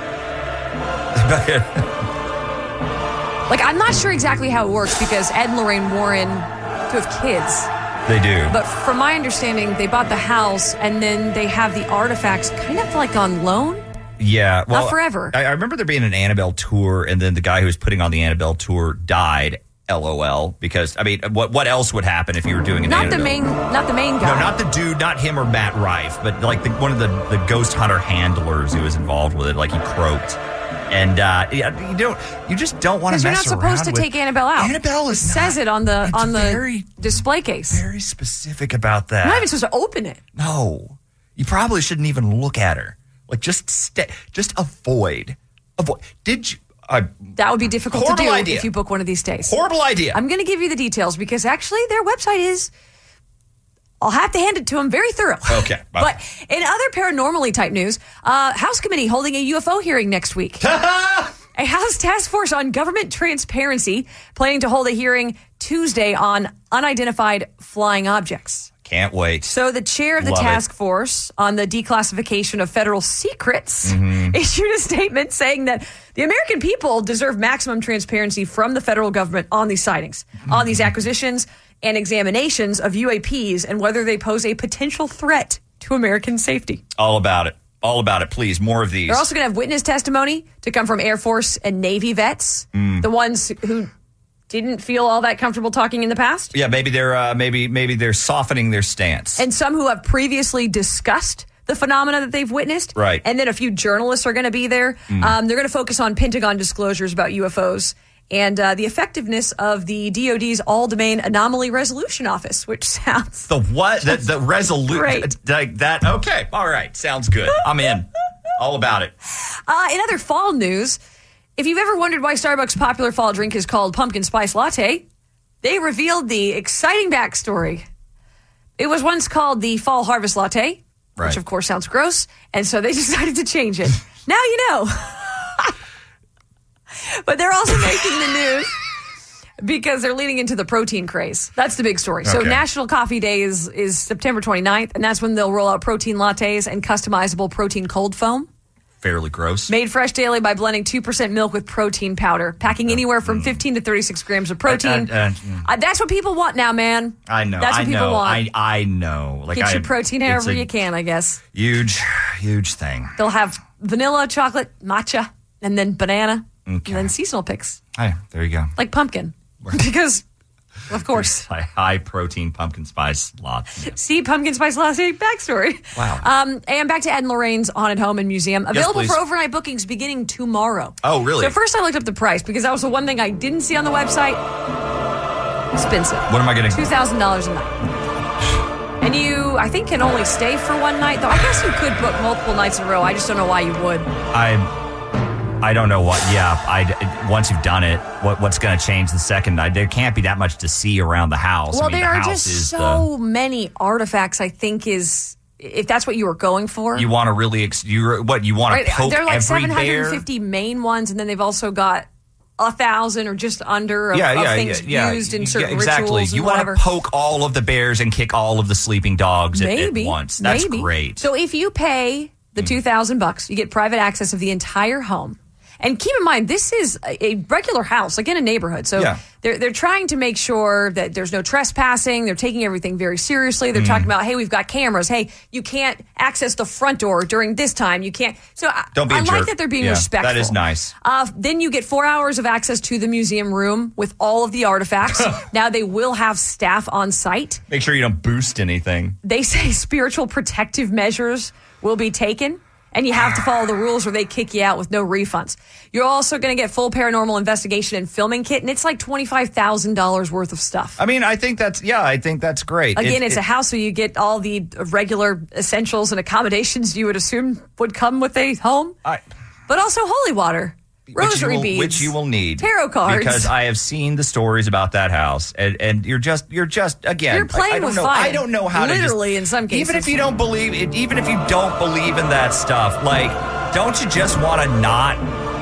S2: Like, I'm not sure exactly how it works because Ed and Lorraine Warren do have kids.
S5: They do.
S2: But from my understanding, they bought the house and then they have the artifacts kind of like on loan.
S5: Yeah. Well,
S2: Not forever.
S5: I, I remember there being an Annabelle tour, and then the guy who was putting on the Annabelle tour died. LOL. Because, I mean, what what else would happen if you were doing an
S2: Not
S5: Annabelle?
S2: the main, not the main guy.
S5: No, not the dude, not him or Matt Rife, but like the, one of the, the ghost hunter handlers who was involved with it. Like he croaked. And uh, yeah, you don't, you just don't want to
S2: Because
S5: mess
S2: you're not
S5: around
S2: supposed to
S5: with-
S2: take Annabelle out.
S5: Annabelle is
S2: it says it on the on the
S5: very,
S2: display case.
S5: Very specific about that.
S2: You're not even supposed to open it.
S5: No, you probably shouldn't even look at her. Like just stay, just avoid, avoid. Did you? Uh,
S2: That would be difficult to
S5: Horrible
S2: do
S5: idea.
S2: if you book one of these stays.
S5: Horrible idea.
S2: I'm going to give you the details because actually their website is, I'll have to hand it to them, very thorough.
S5: Okay.
S2: But in other paranormally type news, uh, House Committee holding a U F O hearing next week. A House Task Force on Government Transparency planning to hold a hearing Tuesday on unidentified flying objects.
S5: Can't wait.
S2: So the chair of the
S5: Love
S2: task
S5: it.
S2: force on the declassification of federal secrets
S5: Mhm.
S2: issued a statement saying that the American people deserve maximum transparency from the federal government on these sightings, on these acquisitions and examinations of U A Ps and whether they pose a potential threat to American safety.
S5: All about it. All about it. Please, more of these.
S2: They're also going to have witness testimony to come from Air Force and Navy vets,
S5: Mm.
S2: the ones who didn't feel all that comfortable talking in the past.
S5: Yeah, maybe they're uh, maybe maybe they're softening their stance.
S2: And some who have previously discussed the phenomena that they've witnessed.
S5: Right.
S2: And then a few journalists are going to be there.
S5: Mm.
S2: Um, they're going to focus on Pentagon disclosures about U F Os and uh, the effectiveness of the D O D's All-Domain Anomaly Resolution Office, which sounds...
S5: The what? The, the resolution.
S2: Great.
S5: Like that. Okay. All right. Sounds good. I'm in. All about it.
S2: Uh, in other fall news, if you've ever wondered why Starbucks' popular fall drink is called Pumpkin Spice Latte, they revealed the exciting backstory. It was once called the Fall Harvest Latte,
S5: Right.
S2: which of course sounds gross, and so they decided to change it. Now you know. But they're also making the news because they're leading into the protein craze. That's the big story. So
S5: Okay.
S2: National Coffee Day is, is September twenty-ninth, and that's when they'll roll out protein lattes and customizable protein cold foam.
S5: Fairly gross.
S2: Made fresh daily by blending two percent milk with protein powder, packing anywhere from fifteen to thirty-six grams of protein.
S5: Uh, uh, uh,
S2: Uh, that's what people want now, man.
S5: I know.
S2: That's what
S5: I
S2: people
S5: know.
S2: want.
S5: I I know. Like
S2: Get
S5: I,
S2: your protein
S5: it's
S2: however
S5: a
S2: you can, I guess.
S5: Huge, huge thing.
S2: They'll have vanilla, chocolate, matcha, and then banana,
S5: Okay.
S2: and then seasonal picks,
S5: Hey, there you go.
S2: like pumpkin. Because, of course.
S5: High protein pumpkin spice latte.
S2: See, pumpkin spice latte backstory.
S5: Wow.
S2: Um, and back to Ed and Lorraine's Haunted Home and Museum. Available
S5: please.
S2: for overnight bookings beginning tomorrow.
S5: Oh, really?
S2: So first I looked up the price because that was the one thing I didn't see on the website. Expensive.
S5: What am I getting?
S2: two thousand dollars a night. And you, I think, can only stay for one night, though. I guess you could book multiple nights in a row. I just don't know why you would.
S5: I I don't know what. Yeah, I once you've done it, what what's going to change the second night? There can't be that much to see around the house.
S2: Well,
S5: I mean,
S2: there
S5: the
S2: are
S5: house
S2: just
S5: is
S2: so many artifacts, I think, is if that's what you were going for.
S5: the. You want to really ex- you what you want
S2: Right,
S5: to poke
S2: they're like
S5: every
S2: seven hundred
S5: bear.
S2: fifty main ones, and then they've also got a thousand or just under of,
S5: Yeah,
S2: of
S5: yeah,
S2: things
S5: yeah, yeah.
S2: used in
S5: Yeah,
S2: certain
S5: exactly.
S2: rituals and
S5: You want
S2: whatever.
S5: to poke all of the bears and kick all of the sleeping dogs at,
S2: Maybe
S5: at once. That's
S2: maybe.
S5: great.
S2: So if you pay the two thousand bucks, you get private access of the entire home. And keep in mind, this is a a regular house, like in a neighborhood. So
S5: Yeah.
S2: they're they're trying to make sure that there's no trespassing. They're taking everything very seriously. They're
S5: Mm.
S2: talking about, hey, we've got cameras. Hey, you can't access the front door during this time. You can't. So I,
S5: Don't be a
S2: I like
S5: jerk.
S2: that they're being
S5: Yeah,
S2: respectful.
S5: that is nice.
S2: Uh, then you get four hours of access to the museum room with all of the artifacts. Now they will have staff on site.
S5: Make sure you don't boost anything.
S2: They say spiritual protective measures will be taken, and you have to follow the rules or they kick you out with no refunds. You're also going to get full paranormal investigation and filming kit, and it's like twenty-five thousand dollars worth of stuff.
S5: I mean, I think that's yeah. I think that's great.
S2: Again,
S5: It-
S2: it's
S5: it-
S2: a house, so you get all the regular essentials and accommodations you would assume would come with a home,
S5: I,
S2: but also holy water,
S5: which
S2: rosary
S5: you will,
S2: beads,
S5: which you will need
S2: tarot cards.
S5: because I have seen the stories about that house, and, and you're just you're just again
S2: You're playing
S5: I, I don't
S2: with
S5: know,
S2: fire.
S5: I don't know how
S2: Literally,
S5: to
S2: in some
S5: just, even
S2: cases.
S5: if you don't believe it, even if you don't believe in that stuff, like don't you just want to not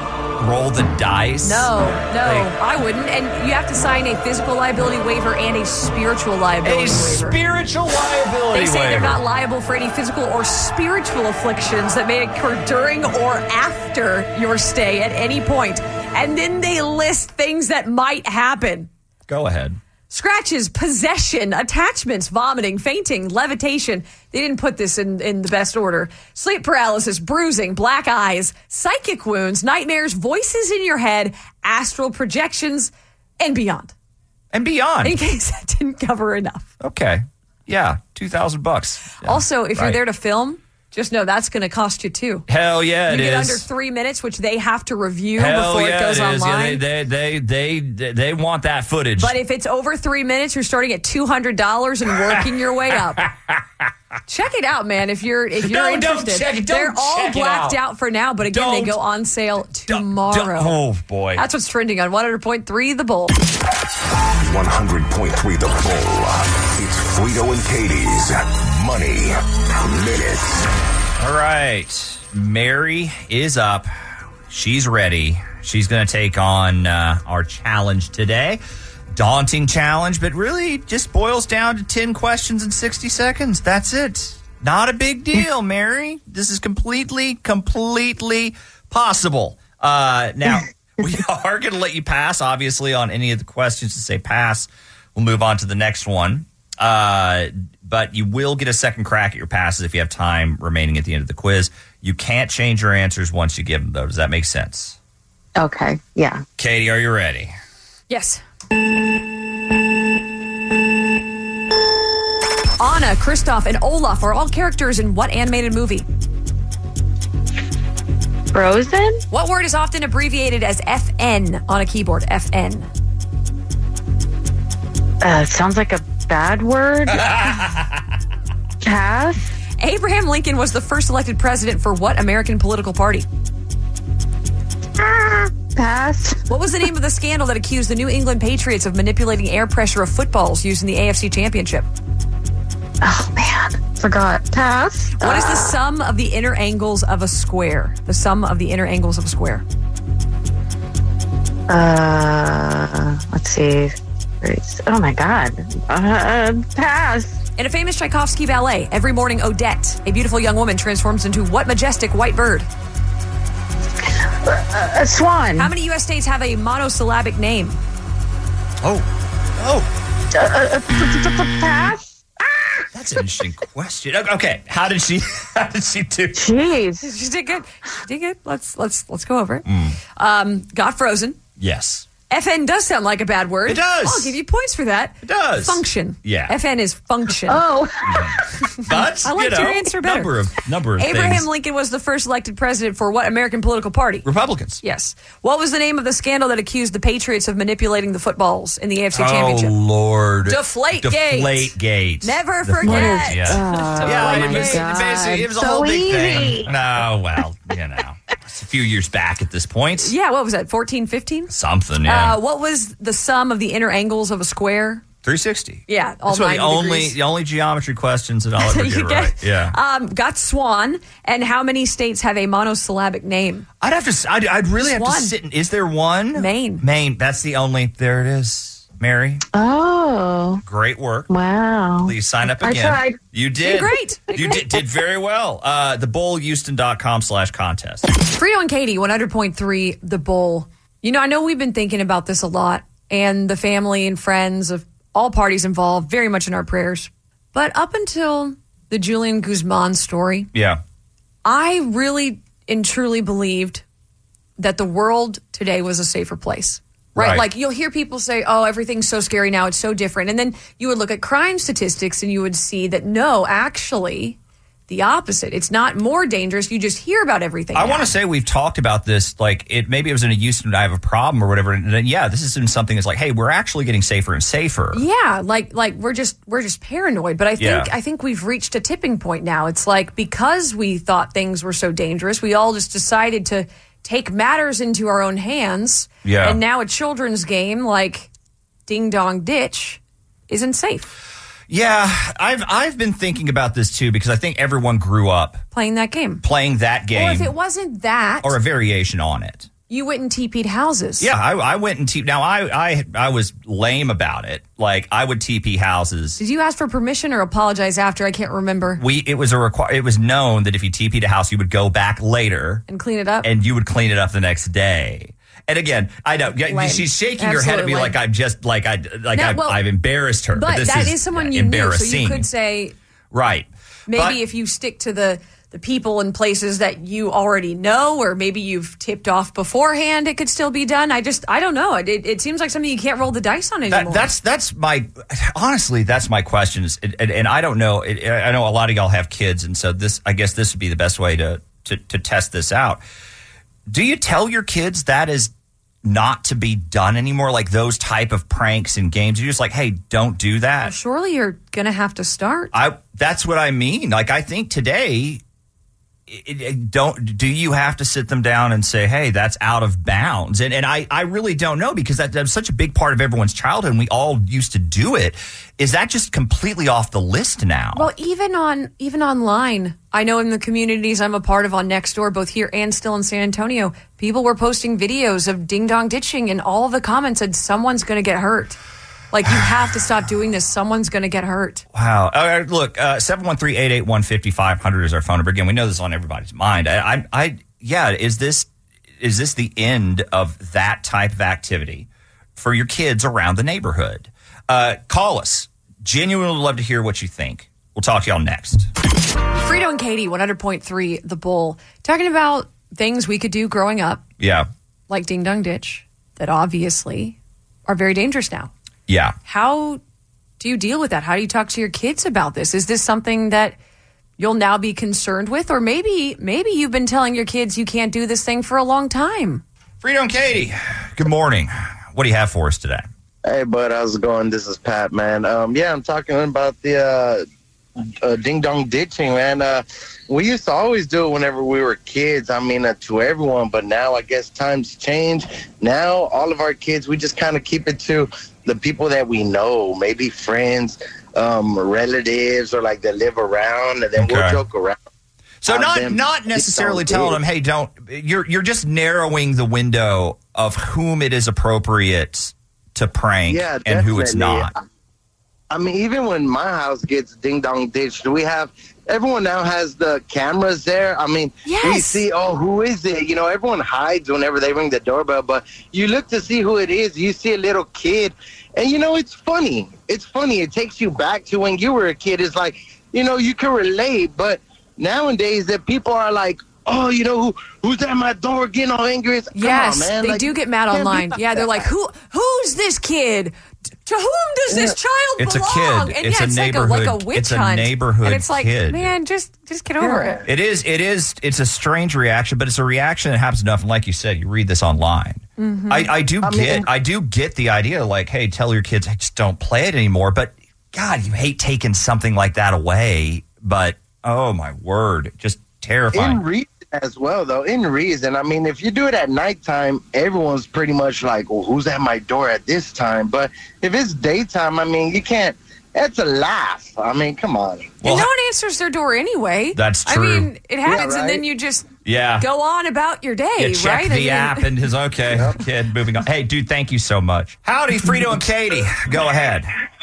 S5: roll the dice?
S2: No, no,
S5: Like-
S2: I wouldn't. And you have to sign a physical liability waiver and a spiritual liability
S5: A
S2: waiver.
S5: spiritual liability
S2: They say they're
S5: waiver.
S2: not liable for any physical or spiritual afflictions that may occur during or after your stay at any point. And then they list things that might happen.
S5: Go ahead.
S2: scratches, possession, attachments, vomiting, fainting, levitation. They didn't put this in, in the best order. Sleep paralysis, bruising, black eyes, psychic wounds, nightmares, voices in your head, astral projections, and beyond.
S5: And beyond.
S2: In case that didn't cover enough.
S5: Okay. Yeah, two thousand bucks. Yeah,
S2: also, if
S5: right.
S2: you're there to film, just know that's going to cost you too.
S5: Hell yeah,
S2: you
S5: it
S2: get
S5: is.
S2: under three minutes, which they have to review
S5: Hell
S2: before
S5: yeah,
S2: it goes
S5: it is.
S2: online.
S5: Yeah, they, they, they, they, they want that footage.
S2: But if it's over three minutes, you're starting at two hundred dollars and working your way up. Check it out, man. If you're if you're
S5: No,
S2: interested,
S5: don't check it. Don't
S2: they're all
S5: check it
S2: blacked
S5: out.
S2: out for now. But again, they
S5: Don't.
S2: go on sale tomorrow.
S5: Oh boy,
S2: that's what's trending on one hundred point three The Bull.
S1: one hundred point three The Bull. It's Frito and Katie's Money Minute.
S5: All right, Mary is up. She's ready. She's going to take on uh, our challenge today. Daunting challenge, but really just boils down to ten questions in sixty seconds. That's it. Not a big deal, Mary. This is completely, completely possible. Uh, now, we are going to let you pass, obviously, on any of the questions to say pass. We'll move on to the next one. Uh, but you will get a second crack at your passes if you have time remaining at the end of the quiz. You can't change your answers once you give them, though. Does that make sense?
S12: Okay, yeah.
S5: Katie, are you ready?
S2: Yes. Anna, Kristoff, and Olaf are all characters in what animated movie?
S12: Frozen?
S2: What word is often abbreviated as F N on a keyboard? F N.
S12: Uh, sounds like a bad word. Pass.
S2: Abraham Lincoln was the first elected president for what American political party?
S12: Pass.
S2: What was the name of the scandal that accused the New England Patriots of manipulating air pressure of footballs used in the A F C Championship?
S12: Oh, man. Forgot. Pass.
S2: What is the sum of the inner angles of a square? The sum of the inner angles of a square.
S12: Uh, let's see. Oh, my God. Uh, pass.
S2: In a famous Tchaikovsky ballet, Every Morning Odette, a beautiful young woman transforms into what majestic white bird?
S12: Uh, a swan.
S2: How many U S states have a monosyllabic name?
S5: Oh. Oh.
S12: Uh, uh, pass.
S5: That's an interesting question. Okay, how did she? How did she do?
S12: Jeez,
S2: she did good. She did good. Let's let's let's go over it.
S5: Mm.
S2: Um, got frozen.
S5: Yes.
S2: F N does sound like a bad word.
S5: It does.
S2: I'll give you points for that.
S5: It does.
S2: Function.
S5: Yeah.
S2: F N is function.
S12: Oh.
S5: But
S2: I liked
S5: you know,
S2: your answer better.
S5: Number of number of
S2: Abraham
S5: things.
S2: Lincoln was the first elected president for what American political party?
S5: Republicans.
S2: Yes. What was the name of the scandal that accused the Patriots of manipulating the footballs in the A F C Championship?
S5: Oh Lord.
S2: Deflategate.
S5: Deflategate.
S2: Never
S5: The-
S2: forget.
S5: Yeah.
S12: Oh,
S5: yeah.
S12: my
S5: It was,
S12: God.
S5: basically, it was a
S12: So
S5: whole big
S12: easy.
S5: thing. No, well, you know, it's a few years back at this point.
S2: Yeah, what was that, fourteen, fifteen?
S5: Something. Yeah.
S2: Uh, what was the sum of the inner angles of a square?
S5: three sixty.
S2: Yeah, all
S5: That's one of the
S2: ninety
S5: only
S2: degrees.
S5: the only geometry questions that I'll ever
S2: You
S5: get
S2: get-
S5: right. Yeah.
S2: Um, got swan. And how many states have a monosyllabic name?
S5: I'd have to. s- I'd, I'd really have
S2: Just
S5: to
S2: one.
S5: sit. In, is there one?
S2: Maine.
S5: Maine. That's the only. There it is. Mary.
S12: Oh.
S5: Great work.
S12: Wow.
S5: Please sign up
S12: I
S5: again.
S12: tried.
S5: You did.
S2: Did great. Did
S5: You
S2: great.
S5: did, did very well. Uh, the bull houston dot com slash contest.
S2: Frito and Katie, one hundred point three The Bull. You know, I know we've been thinking about this a lot, and the family and friends of all parties involved very much in our prayers. But up until the Julian Guzman story,
S5: Yeah.
S2: I really and truly believed that the world today was a safer place. Right?
S5: Right.
S2: Like you'll hear people say, oh, everything's so scary now. It's so different. And then you would look at crime statistics and you would see that no, actually, the opposite. It's not more dangerous. You just hear about everything.
S5: I
S2: now.
S5: want to say we've talked about this, like it maybe it was in a Houston, I have a problem or whatever. And then, yeah, this is something that's like, hey, we're actually getting safer and safer.
S2: Yeah, like like we're just we're just paranoid. But I think
S5: Yeah.
S2: I think we've reached a tipping point now. It's like because we thought things were so dangerous, we all just decided to take matters into our own hands.
S5: Yeah.
S2: And now a children's game like Ding Dong Ditch isn't safe.
S5: Yeah, I've I've been thinking about this too because I think everyone grew up
S2: Playing that game.
S5: playing that game
S2: Or if it wasn't that,
S5: or a variation on it.
S2: you went and T P'd houses.
S5: Yeah, I, I went and T. Now I, I I was lame about it. Like I would T P houses.
S2: Did you ask for permission or apologize after? I can't remember.
S5: We it was a require. It was known that if you T P'd a house, you would go back later
S2: And clean it up?
S5: and you would clean it up the next day. And again, I know yeah,
S2: Lame.
S5: she's shaking her head at me
S2: Absolutely
S5: like I'm just like I like
S2: Now,
S5: I've,
S2: well,
S5: I've embarrassed her.
S2: But,
S5: this
S2: that
S5: is,
S2: is someone
S5: yeah,
S2: you knew, so
S5: embarrassing.
S2: you could say
S5: right.
S2: maybe
S5: But-
S2: if you stick to the the people and places that you already know, or maybe you've tipped off beforehand, it could still be done. I just, I don't know. It, it, it seems like something you can't roll the dice on anymore.
S5: That, that's that's my honestly that's my question is, and, and I don't know. It, I know a lot of y'all have kids, and so this I guess this would be the best way to to, to test this out. Do you tell your kids that is not to be done anymore? Like those type of pranks and games, you're just like, hey, don't do that.
S2: Well, surely you're gonna have to start.
S5: I that's what I mean. Like I think today. It, it, don't do you have to sit them down and say, hey, that's out of bounds? And and I, I really don't know because that, that's such a big part of everyone's childhood and we all used to do it. Is that just completely off the list now?
S2: Well, even on even online, I know in the communities I'm a part of on Nextdoor, both here and still in San Antonio, people were posting videos of ding dong ditching, and all of the comments said someone's going to get hurt. Like, you have to stop doing this. Someone's going to get hurt.
S5: Wow. All right, look, uh, seven one three, eight eight one, five five zero zero is our phone number. Again, we know this is on everybody's mind. I, I, I, yeah, is this is this the end of that type of activity for your kids around the neighborhood? Uh, call us. Genuinely love to hear what you think. We'll talk to y'all next.
S2: Frito and Katie, one hundred point three The Bull, talking about things we could do growing up,
S5: Yeah.
S2: like ding dong ditch, that obviously are very dangerous now.
S5: Yeah.
S2: How do you deal with that? How do you talk to your kids about this? Is this something that you'll now be concerned with? Or maybe maybe you've been telling your kids you can't do this thing for a long time.
S5: Frito and Katie, good morning. What do you have for us today?
S14: Hey, bud, how's it going? This is Pat, man. Um, yeah, I'm talking about the uh, uh, ding-dong ditching, man. Uh, we used to always do it whenever we were kids. I mean, uh, to everyone, but now I guess times change. Now, all of our kids, we just kind of keep it to the people that we know, maybe friends, um, relatives, or like that live around, and then
S5: Okay.
S14: we'll joke around.
S5: So
S14: Have
S5: not
S14: them
S5: not
S14: do
S5: necessarily
S14: something.
S5: telling them, hey, don't. You're you're just narrowing the window of whom it is appropriate to prank
S14: Yeah,
S5: and who it's
S14: definitely.
S5: not.
S14: I mean, even when my house gets ding dong ditched, we have everyone now has the cameras there. I mean, we
S2: Yes.
S14: see, oh, who is it? You know, everyone hides whenever they ring the doorbell, but you look to see who it is. You see a little kid, and you know, it's funny. It's funny. It takes you back to when you were a kid. It's like, you know, you can relate, but nowadays that people are like, oh, you know, who who's at my door getting all angry? It's, come
S2: Yes,
S14: on, man.
S2: they
S14: Like,
S2: do get mad
S14: can't be
S2: online.
S14: like
S2: Yeah, they're
S14: that.
S2: like, who who's this kid? To whom does this child
S5: It's a
S2: belong?
S5: kid.
S2: And
S5: It's
S2: yeah,
S5: a
S2: it's like a,
S5: neighborhood-
S2: like a witch
S5: it's a
S2: hunt.
S5: neighborhood
S2: and it's like,
S5: kid.
S2: man, just just get over it.
S5: It is. It is. It's a strange reaction, but it's a reaction that happens enough. And like you said, you read this online.
S2: Mhm.
S5: I, I do
S14: I
S5: get.
S14: mean-
S5: I do get the idea. Like, hey, tell your kids, hey, just don't play it anymore. But God, you hate taking something like that away. But oh my word, just terrifying.
S14: In reason as well, though. In reason. I mean, if you do it at nighttime, everyone's pretty much like, well, who's at my door at this time? But if it's daytime, I mean, you can't. That's a laugh. I mean, come on.
S2: And no one answers their door anyway.
S5: That's
S2: I
S5: true.
S2: mean, it happens,
S14: Yeah,
S2: and then
S14: right?
S2: you just
S5: Yeah.
S2: go on about your day,
S5: You check
S2: right?
S5: the
S2: I mean-
S5: app and is okay. Kid, moving on. Hey, dude, thank you so much. Howdy, Frito and Katie. Go ahead.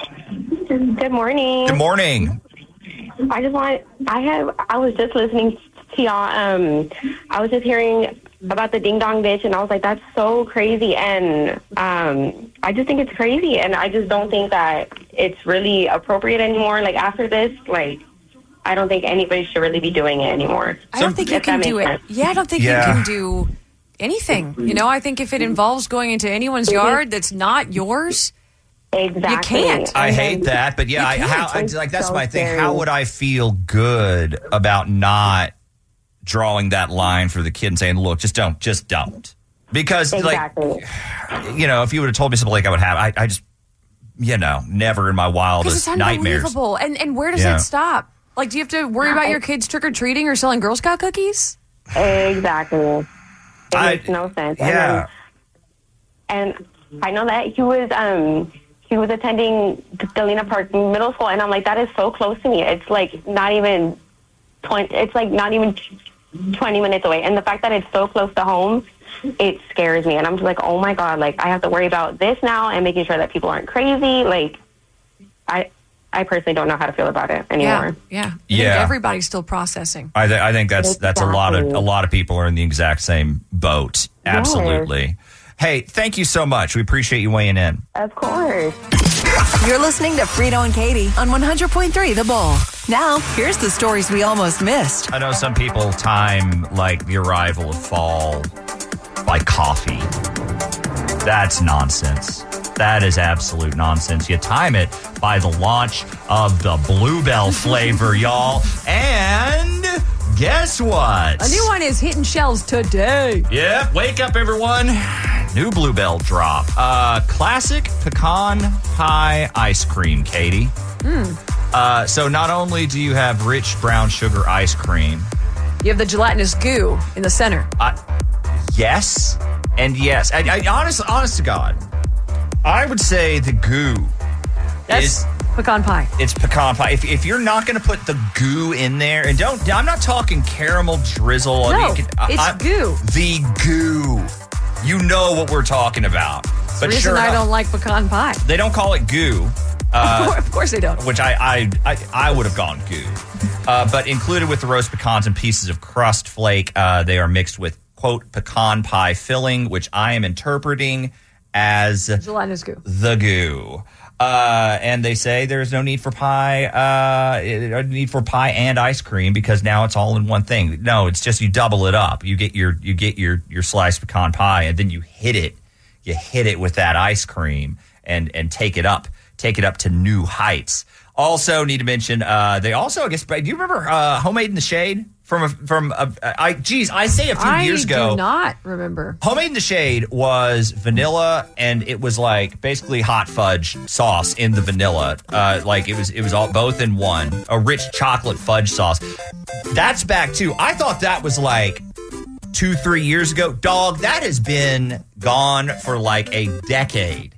S15: Good morning.
S5: Good morning.
S15: I just want. I have. I was just listening to y'all. Um, I was just hearing about the ding dong ditch, and I was like, that's so crazy. And um, I just think it's crazy, and I just don't think that it's really appropriate anymore. Like after this, like I don't think anybody should really be doing it anymore.
S2: I don't think you
S15: If that
S2: can do
S15: makes
S2: it.
S15: sense.
S2: Yeah, I don't think
S5: Yeah.
S2: you can do anything. You know, I think if it involves going into anyone's yard that's not yours,
S15: exactly.
S2: you can't.
S5: I hate that, but yeah, I,
S2: You
S5: how,
S2: can't.
S5: I, like that's
S15: so
S5: my thing.
S15: scary.
S5: How would I feel good about not drawing that line for the kid and saying, "Look, just don't, just don't," because
S15: Exactly.
S5: like, you know, if you would have told me something like I would have, I, I just, you know, never in my
S2: Because
S5: wildest
S2: it's
S5: nightmares.
S2: unbelievable. And and where does
S5: Yeah.
S2: it stop? Like, do you have to worry about your kids trick or treating or selling Girl Scout cookies?
S15: Exactly. It
S5: I-
S15: makes no sense.
S5: Yeah.
S15: And, then, and I know that he was um he was attending Galena Park Middle School, and I'm like, that is so close to me. It's like not even twenty. It's like not even twenty minutes away. And the fact that it's so close to home, it scares me. And I'm just like, oh my god, like I have to worry about this now and making sure that people aren't crazy. Like, I I personally don't know how to feel about it anymore.
S2: Yeah, yeah. I
S5: Yeah.
S2: think everybody's still processing.
S5: I, th- I think that's that's a lot of
S15: Exactly.
S5: a lot of people are in the exact same boat. Absolutely. Hey, thank you so much. We appreciate you weighing in.
S12: Of course.
S3: You're listening to Frito and Katie on one hundred point three The Bull. Now, here's the stories we almost missed.
S5: I know some people time like the arrival of fall like coffee. That's nonsense. That is absolute nonsense. You time it by the launch of the Bluebell flavor, y'all. And guess what?
S2: A new one is hitting shelves today.
S5: Yep. Wake up, everyone. New Bluebell drop. Uh, classic pecan pie ice cream, Katie.
S2: Mm.
S5: Uh, so not only do you have rich brown sugar ice cream.
S2: You have the gelatinous goo in the center.
S5: Uh, yes and yes. I, I, honest, honest to God, I would say the goo
S2: That's
S5: is
S2: pecan pie.
S5: It's pecan pie. If, if you're not going to put the goo in there, and don't, I'm not talking caramel drizzle.
S2: No,
S5: you can,
S2: it's
S5: I,
S2: goo.
S5: The goo. You know what we're talking about.
S2: That's
S5: But
S2: the reason
S5: sure
S2: I
S5: enough,
S2: don't like pecan pie.
S5: they don't call it goo. Uh,
S2: of course they don't.
S5: Which I I, I, I would have gone goo. Uh, but included with the roast pecans and pieces of crust flake, uh, they are mixed with, quote, pecan pie filling, which I am interpreting as
S2: Gelatinous goo.
S5: the goo. Uh, and they say there's no need for pie, uh, need for pie and ice cream because now it's all in one thing. No, it's just you double it up. You get your you get your your sliced pecan pie, and then you hit it. You hit it with that ice cream and and take it up, take it up to new heights. Also, need to mention uh, they also I guess. Do you remember uh, Homemade in the Shade from a, from a, I? Geez, I say a few
S2: I
S5: years ago.
S2: I do not remember.
S5: Homemade in the Shade was vanilla, and it was like basically hot fudge sauce in the vanilla. Uh, like it was, it was all both in one. A rich chocolate fudge sauce. That's back too. I thought that was like two, three years ago. Dog, that has been gone for like a decade,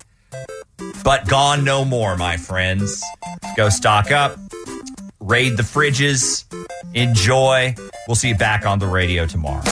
S5: but gone no more, my friends. Go stock up, raid the fridges, enjoy. We'll see you back on the radio tomorrow.